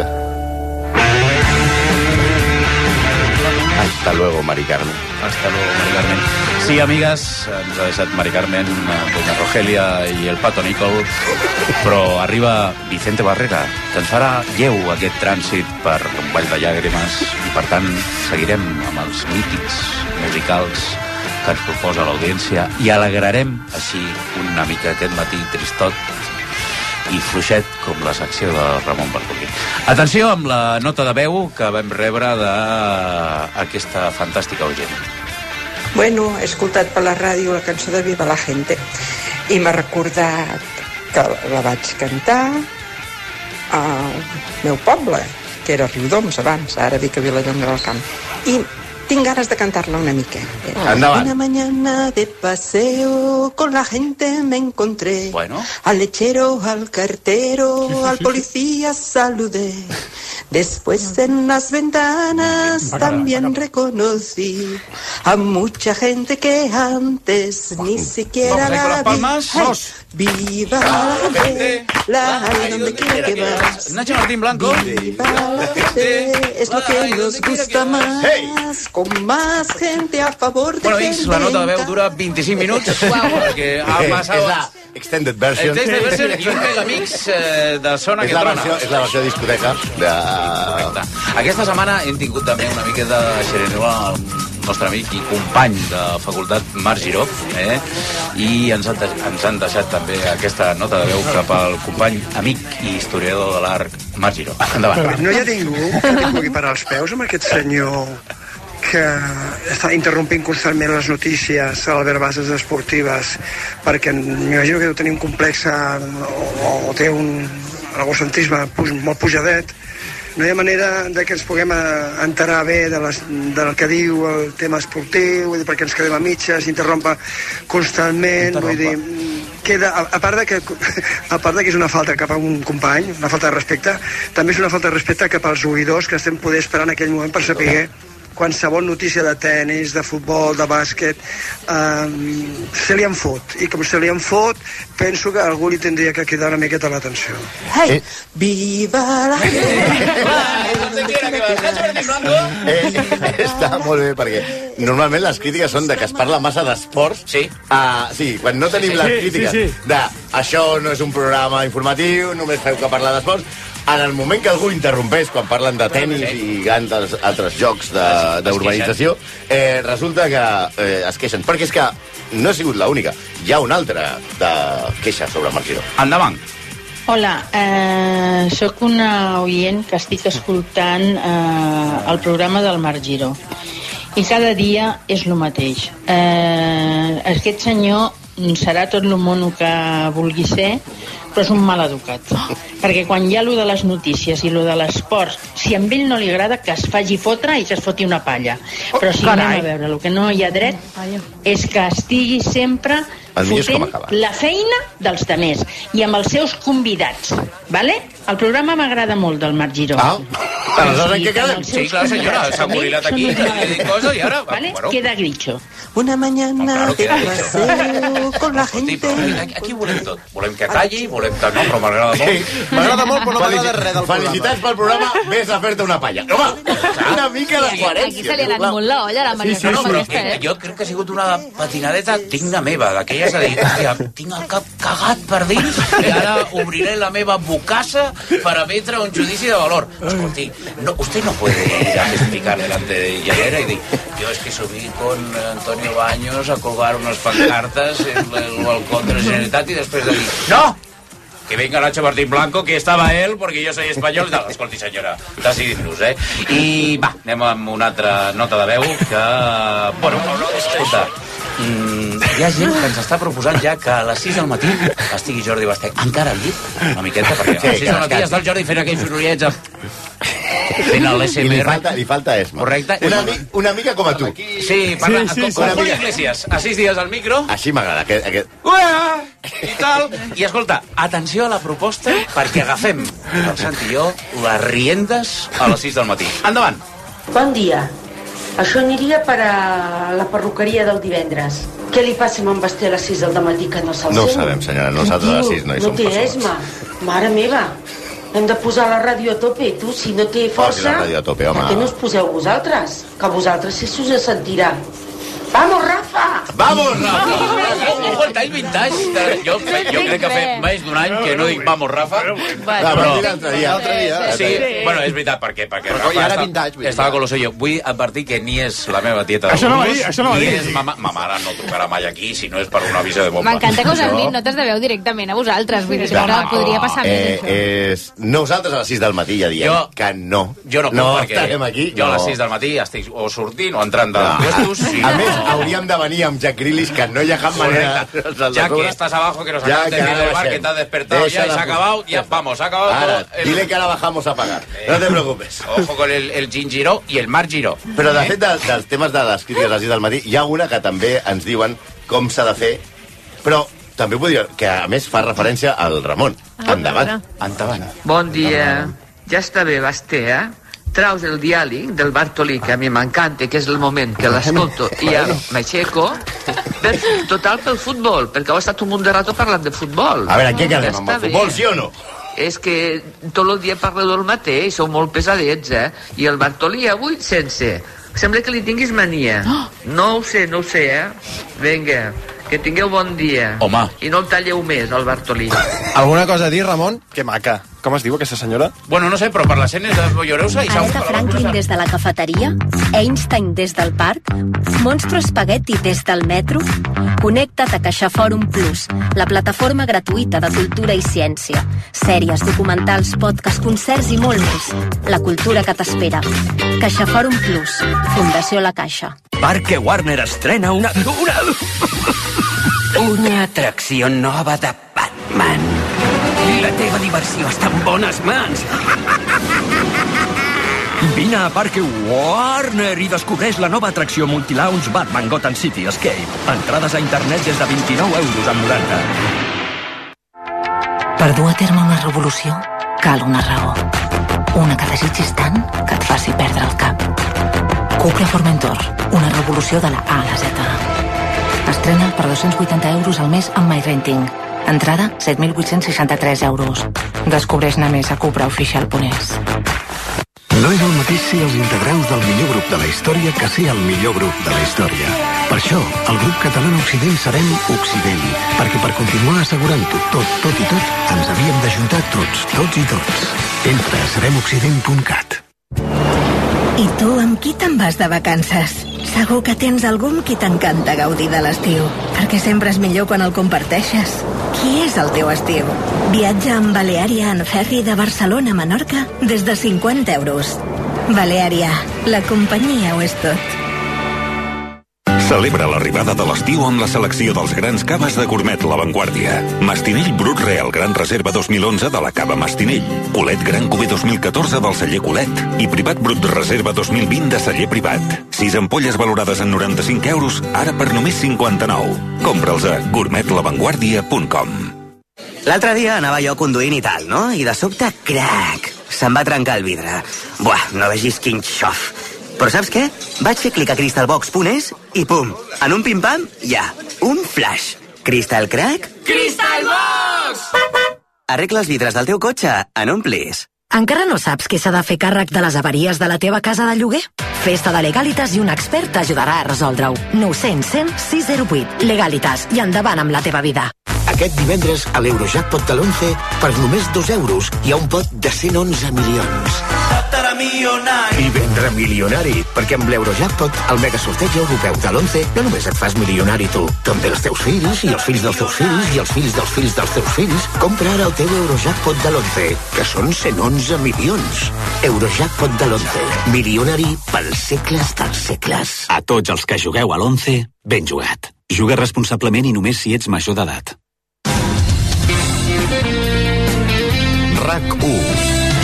Hasta luego, Mari Carmen. Hasta luego, Mari Carmen. Sí, amigues, ens ha deixat Mari Carmen, Doña Rogelia i el Pato Nicol, però arriba Vicente Barrera, que ens farà lleu aquest trànsit per un ball de llàgrimes i, per tant, seguirem amb els mítics musicals que ens proposa l'audiència i alegrarem així una mica aquest matí tristot i fluixet com la secció de Ramon Bartolí. Atenció amb la nota de veu que vam rebre d'aquesta fantàstica oient. Bueno, he escoltat per la ràdio la cançó de Viva la Gente i m'ha recordat que la vaig cantar al meu poble, que era Riudoms abans, ara dic a Vilallonga del Camp. I tinc ganes de cantar-la una mica. Endavant. Una mañana de paseo con la gente me encontré. Bueno. Al lechero, al cartero, al policía saludé. Después en las ventanas también reconocí a mucha gente que antes ni siquiera la vi. Hey, viva la gente, donde quiera que vas. Nacho Martín Blanco. Viva la gente, es lo que nos gusta más. Con más gente a favor de Bueno, gente. la nota de veu dura 25 minuts. Perquè ha passat... És la extended version. Extended version i un megamix de zona que trona. És la versió discoteca. Correcte. Aquesta setmana hem tingut també una miqueta de xerenola al nostre amic i company de facultat Marc Giró, i ens han deixat també aquesta nota de veu cap al company, amic i historiador de l'art Marc Giró. Endavant. No hi ha ningú que li pugui parar els peus amb aquest senyor que està interrompint constantment les notícies a les bases esportives, perquè m'imagino que deu tenir un complex o té un egocentrisme molt pujadet. No hi ha manera de que ens puguem enterar bé del que diu el tema esportiu, perquè ens quedem a mitges, interrompa constantment, vull dir, queda, a part de que és una falta cap a un company, una falta de respecte, també és una falta de respecte cap als oïdors que estem poder esperar en aquell moment per saber qualsevol notícia de tennis, de futbol, de bàsquet, se li en fot. I com se li en fot, penso que algú li tindria que cridar una miqueta l'atenció. Hey, viva la Està molt bé, perquè normalment les crítiques són de que es parla massa d'esports. Sí. Sí, quan no tenim les crítiques de això no és un programa informatiu, només feu que parlar d'esports. En el moment que algú interrompeix quan parlen de tennis i altres jocs d'urbanització, resulta que es queixen. Perquè és que no ha sigut l'única. Hi ha una altra de queixa sobre Marc Giró. Endavant. Hola, sóc una oient que estic escoltant el programa del Marc Giró. I cada dia és el mateix. Aquest senyor serà tot el mono que vulgui ser, però és un mal educat. Perquè quan hi ha lo de les notícies i lo de l'esport, si a ell no li agrada, que es faci fotre i que es foti una palla. Però si anem a veure, el que no hi ha dret és que estigui sempre fotent la feina dels demés i amb els seus convidats, vale? El programa m'agrada molt del Marc Giró. Aleshores en què quedem? Sí, clar, senyora, s'ha morilat aquí, he dit coses i ara... Vale? Queda gritxo. Una mañana de paseo con la gente... Aquí volem tot. Volem que calli, volem que no, però m'agrada molt. M'agrada molt, però no m'agrada res del programa. Felicitats pel programa, vés a fer-te una palla. Home, una mica de coherència. Aquí se li ha anat molt la olla a la Maria Carme aquesta, Jo crec que ha sigut una patinadeta digna meva, d'aquelles de dir, hòstia, tinc el cap cagat per dins i ara obriré la meva bocassa para emetre un judici de valor. Escolti, usted no puede ir a testificar delante de Llanera y decir, yo es que subí con Antonio Baños a colgar unas pancartas en el balcón de la Generalitat y después de dir, ¡no! Que venga Nacho Martín Blanco, que estaba él, porque yo soy español. Escolti, senyora, decidint-nos, I anem amb una altra nota de veu que... Bueno, escolta, Hi ha gent que ens està proposant ja que a les 6 del matí estigui Jordi Basté encara al llit, una miqueta, perquè a les 6 del matí està el Jordi fent aquells sorollets fent l'SMR. Li falta ESMA. Correcte. Una mica com a tu. Sí, parla, com Julio Iglesias, a 6 dies al micro. Així m'agrada, aquest... I tal. I escolta, atenció a la proposta perquè agafem el Santi i jo les riendes a les 6 del matí. Endavant. Bon dia. Això aniria per a la perruqueria del divendres. Què li passa amb en Basté a les 6 del matí que no se'l sent? No ho sabem, senyora. Nosaltres a les 6 no hi som persones. No té ESMA. Mare meva. Hem de posar la ràdio a tope. Tu, si no té força, la ràdio a tope, home. per què no us poseu vosaltres? Que vosaltres sí s'us sentirà. Vamos, Rafa! Vamos, Rafa! Un tall vintage. Jo crec que fa més d'un any que no dic vamos, Rafa. Però l'altre dia. Sí, bueno, és veritat, perquè Rafa ja era vintage. Estava con lo suyo. Vull advertir que ni és la meva tieta Això no va dir. Ni és ma mare no trucarà mai aquí si no és per un aviso de bomba. M'encanta que us enviïn notes de veu directament a vosaltres. Vull dir, podria passar més això. Nosaltres a les 6 del matí ja diem que no. Jo no puc, perquè estarem aquí. Jo a les 6 del matí estic o sortint o entrant de puestos. A més, hauríem de venir amb Jack Grealish, que no hi ha cap manera. Ya que estás abajo, que nos acaban de decir del bar, que te has despertado ya y se ha acabado. Ya, vamos, se ha acabado ahora, todo. Dile que ahora bajamos a pagar. No te preocupes. Ojo con el Gin Giró i el Mar Giró. Però, de fet, dels temes de les crítiques a les 6 del matí, hi ha una que també ens diuen com s'ha de fer, però també vull dir que, a més, fa referència al Ramon. Endavant. Bon dia. Ja està bé, Basté, traus el diàleg del Bartolí, que a mi m'encanta, que és el moment que l'escolto i ja m'aixeco, total pel futbol, perquè heu estat un munt de rato parlant de futbol. A veure, què quedem amb el futbol, sí o no? És que tot el dia parleu del mateix, sou molt pesadets, I el Bartolí avui sense. Sembla que li tinguis mania. No ho sé, Vinga, que tingueu bon dia. Home. I no el talleu més, el Bartolí. Alguna cosa a dir, Ramon? Que maca. Com es diu aquesta senyora? Bueno, no sé, però per les escenes de Bolloreusa i Aretha Franklin des de la cafeteria, Einstein des del parc, Monstro Spaghetti des del metro. Connecta't a CaixaForum Plus, la plataforma gratuïta de cultura i ciència. Sèries, documentals, podcasts, concerts i molt més. La cultura que t'espera. CaixaForum Plus, Fundació La Caixa. Parque Warner estrena una atracció nova de Batman. La teva diversió està en bones mans. Vine a Parque Warner i descobreix la nova atracció multilounge Batman Gotham City Escape. Entrades a internet des de 29,90 €. Per dur a terme una revolució, cal una raó. Una que desitgis tant que et faci perdre el cap. Cupra Formentor, una revolució de la A a la Z. Estrena per 280 € al mes amb MyRenting. Entrada, 7.863 €. Descobreix-ne més a cupraoficial.es. No és el mateix ser els integraus del millor grup de la història que ser el millor grup de la història. Per això, el grup català Occident serem Occident, perquè per continuar assegurant-ho tot i tot, ens havíem d'ajuntar tots i tots. Entra a seremoccident.cat. I tu, amb qui te'n vas de vacances? Segur que tens algú amb qui t'encanta gaudir de l'estiu, perquè sempre és millor quan el comparteixes. Qui és el teu estiu? Viatja amb Baleària en ferri de Barcelona a Menorca des de 50 €. Baleària, la companyia ho és tot. Celebra l'arribada de l'estiu amb la selecció dels grans caves de Gourmet La Vanguardia. Mastinell Brut Real Gran Reserva 2011 de la cava Mastinell. Colet Gran Cubé 2014 del celler Colet. I Privat Brut Reserva 2020 de celler Privat. 6 ampolles valorades en 95 €, ara per només 59. Compra'ls a gourmetlavanguardia.com. L'altre dia anava jo conduint i tal, no? I de sobte, crac, se'm va trencar el vidre. Buah, no vegis quin xof. Però saps què? Vaig fer clic a crystalbox.es i pum, en un pim-pam, ja, un flash. Crystal Crack? Crystalbox! Arregla els vidres del teu cotxe en un plis. Encara no saps qui s'ha de fer càrrec de les avaries de la teva casa de lloguer? Festa de Legalitas i un expert t'ajudarà a resoldre-ho. 900 100 608. Legalitas, i endavant amb la teva vida. Aquest divendres a l'Eurojackpot de l'11, per només 2 € hi ha un pot de 111 milions. vendre milionari. I vendre milionari, perquè amb l'Eurojackpot, el mega sorteig europeu de l'11, no només et fas milionari tu, també els teus fills, i els fills dels teus fills, i els fills dels fills dels teus fills. Compra ara el teu Eurojackpot de l'11, que són 111 milions. Eurojackpot de l'11, milionari pels segles dels segles. A tots els que jugueu a l'11, ben jugat. Juga responsablement i només si ets major d'edat. RAC1.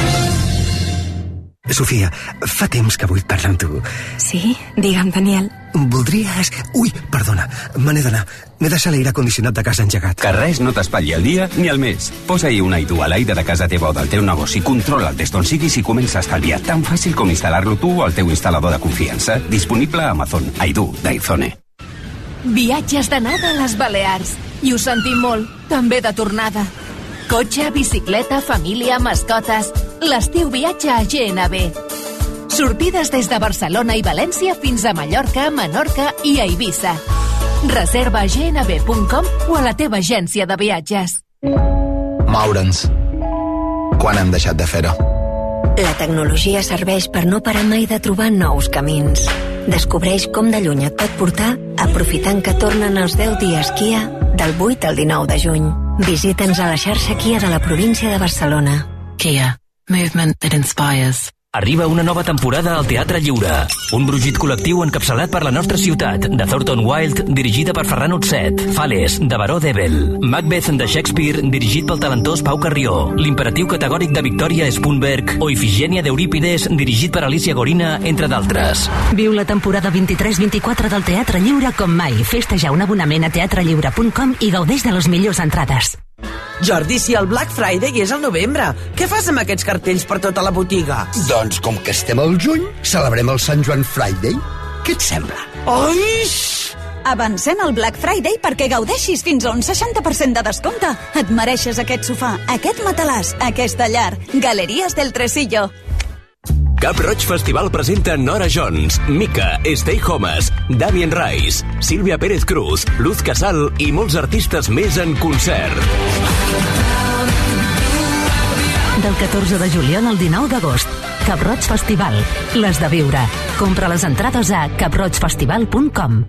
Sofia, fa temps que vull parlar amb tu. Sí? Digue'm, Daniel. Voldries... Ui, perdona, me n'he d'anar. M'he deixat l'aire condicionat de casa engegat. Que res no t'espatlli el dia ni el mes. Posa-hi un Aidu a l'aire de casa teva o del teu negoci, controla el des d'on siguis i comença a estalviar. Tan fàcil com instal·lar-lo tu o el teu instal·lador de confiança. Disponible a Amazon. Aidu, d'Aizone. Viatges d'anada a les Balears. I ho sentim molt, també de tornada. Cotxe, bicicleta, família, mascotes... L'estiu viatge a GNB. Sortides des de Barcelona i València fins a Mallorca, Menorca i a Eivissa. Reserva a gnb.com o a la teva agència de viatges. Moure'ns. Quan hem deixat de fer-ho? La tecnologia serveix per no parar mai de trobar nous camins. Descobreix com de lluny et pot portar aprofitant que tornen els 10 dies Kia del 8 al 19 de juny. Visita'ns a la xarxa Kia de la província de Barcelona. Kia. Movement that inspires. Arriba una nova temporada al Teatre Lliure. Un brugit col·lectiu encapçalat per la nostra ciutat, de Thornton Wilde, dirigida per Ferran Utzet, Fales, de Baró d'Ebel, Macbeth de Shakespeare, dirigit pel talentós Pau Carrió, l'imperatiu categòric de Victoria Spunberg o Ifigènia d'Eurípides, dirigit per Alicia Gorina, entre d'altres. Viu la temporada 23-24 del Teatre Lliure com mai. Fes-te ja un abonament a teatrelliure.com i gaudeix de les millors entrades. Jordi, si el Black Friday és al novembre, què fas amb aquests cartells per tota la botiga? Doncs com que estem al juny, celebrem el Sant Joan Friday. Què et sembla? Ai! Avancem al Black Friday perquè gaudeixis fins a un 60% de descompte. Et mereixes aquest sofà, aquest matalàs, aquesta llar. Galeries del Tresillo. Cap Roig Festival presenta Nora Jones, Mika, Stay Homes, Damien Rice, Sílvia Pérez Cruz, Luz Casal i molts artistes més en concert. Del 14 de juliol al 19 d'agost. Cap Roig Festival. Les de viure. Compra les entrades a caproigfestival.com.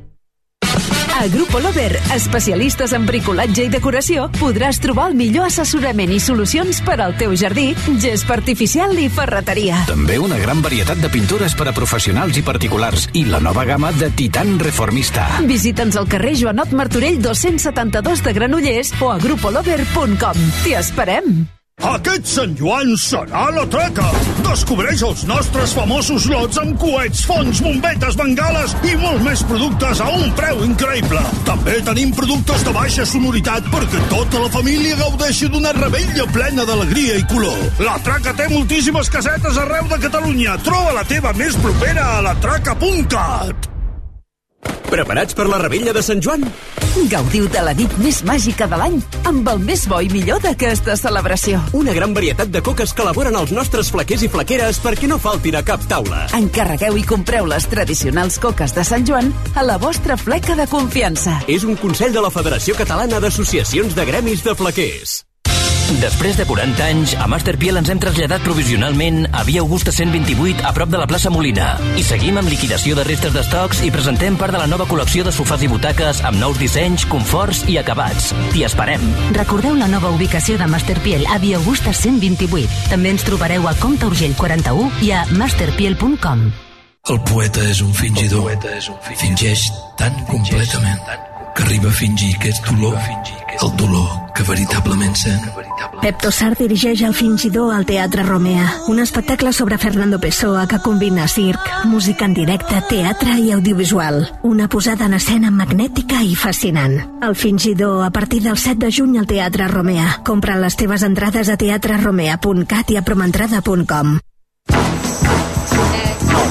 A Grupo Lover, especialistes en bricolatge i decoració, podràs trobar el millor assessorament i solucions per al teu jardí, gest artificial i ferreteria. També una gran varietat de pintures per a professionals i particulars i la nova gamma de Titan Reformista. Visita'ns al carrer Joanot Martorell 272 de Granollers o a grupolover.com. T'hi esperem! Aquest Sant Joan serà la traca. Descobreix els nostres famosos lots amb coets, fonts, bombetes, bengales i molt més productes a un preu increïble. També tenim productes de baixa sonoritat perquè tota la família gaudeixi d'una revetlla plena d'alegria i color. La Traca té moltíssimes casetes arreu de Catalunya. Troba la teva més propera a latraca.cat. Preparats per la revetlla de Sant Joan? Gaudiu de la nit més màgica de l'any amb el més bo i millor d'aquesta celebració. Una gran varietat de coques que elaboren els nostres flaquers i flaqueres perquè no faltin a cap taula. Encarregueu i compreu les tradicionals coques de Sant Joan a la vostra fleca de confiança. És un consell de la Federació Catalana d'Associacions de Gremis de Flaquers. Després de 40 anys, a Masterpiel ens hem traslladat provisionalment a Via Augusta 128, a prop de la plaça Molina. I seguim amb liquidació de restes d'estocs i presentem part de la nova col·lecció de sofàs i butaques amb nous dissenys, conforts i acabats. T'hi esperem. Recordeu la nova ubicació de Masterpiel a Via Augusta 128. També ens trobareu a Comte Urgell 41 i a masterpiel.com. El poeta és un fingidor. Fingeix tan completament que arriba a fingir que és dolor, el dolor que veritablement sent. Pep Tossar dirigeix El fingidor al Teatre Romea, un espectacle sobre Fernando Pessoa que combina circ, música en directe, teatre i audiovisual. Una posada en escena magnètica i fascinant. El fingidor a partir del 7 de juny al Teatre Romea. Compra les teves entrades a teatreromea.cat i a promentrada.com.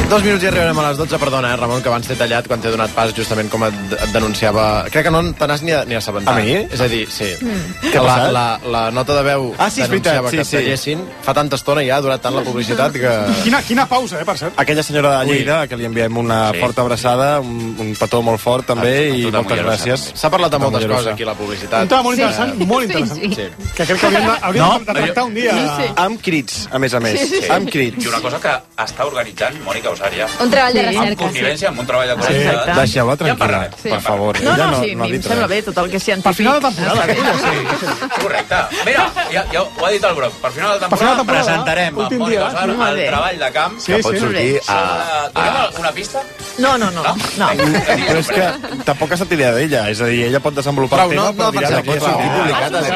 2 minuts i arribarem a les 12. Perdona, Ramon, que abans t'he tallat quan t'he donat pas justament com et denunciava... Crec que no te n'has ni assabentat. A mi? És a dir, sí. Què ha passat? La nota de veu denunciava que et tallessin. Fa tanta estona ja, ha durat tant la publicitat que... Quina pausa, per cert. Aquella senyora de Lleida, que li enviem una forta abraçada, un petó molt fort també, i moltes gràcies. S'ha parlat de moltes coses aquí a la publicitat. Un tema molt interessant, molt interessant. Que crec que hauríem de tractar un dia. Amb crits, a més. Amb crits. I una cosa que està organitzant Mònica Osària. Un treball de recerca. Amb connivència, amb un treball de recerca. Deixeu-la tranquil·la, per favor. No, sí, a mi em sembla bé tot el que és científic. Per final de temporada. Correcte. Mira, ja ho ha dit el Broc. Per final de temporada presentarem a Mònica Osària el treball de camp que pot sortir a... Donem una pista? No. Però és que tampoc ha estat idea d'ella. És a dir, ella pot desenvolupar el tema, però dirà que ha sortit publicat a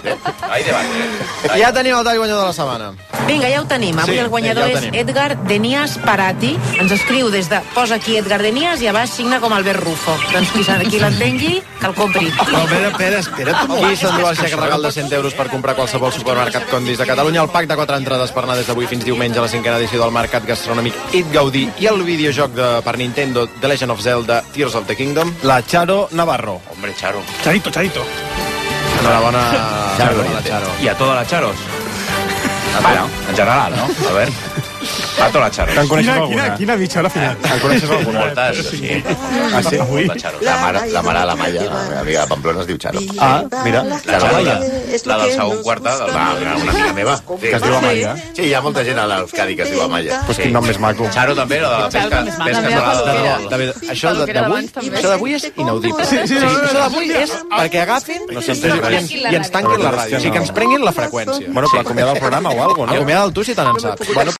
la Ja tenim el tall guanyador de la setmana. Vinga, ja ho tenim. Avui el guanyador és Edgar Denias Parati. Ens escriu des de... Posa aquí Edgar Denias i a baix signa com Albert Rufo. Doncs qui l'entengui, que el compri. Espera't. Qui s'endú el xec regal de 100 euros per comprar qualsevol supermercat Condis de Catalunya? El pack de 4 entrades per anar des d'avui fins diumenge a la 5ª edició del Mercat Gastronòmic Eat Gaudí i el videojoc per Nintendo The Legend of Zelda Tears of the Kingdom. La Charo Navarro. Hombre, Charo. Charito. Enhorabona Charo. I a totes les Charos. Bueno, en general, no? A veure... A totes les Charos. Te'n coneixes alguna? Quina bitxa a la final? Te'n coneixes alguna? Moltes, sí. Ah, sí? La mare de la Malla, la meva amiga de Pamplona, es diu Charo. Ah, mira. La del segon quarta, una amiga meva. Que es diu Amaya. Sí, hi ha molta gent a l'Euskadi que es diu Amaya. Pues quin nom més maco. Charo també, la de pesca salada. Això d'avui és inaudible. Això d'avui és perquè agafin i ens tanquin la ràdio. O sigui, que ens prenguin la freqüència. Bueno, però acomiada el programa o alguna cosa, no? Acomiada el tu si te n'en saps.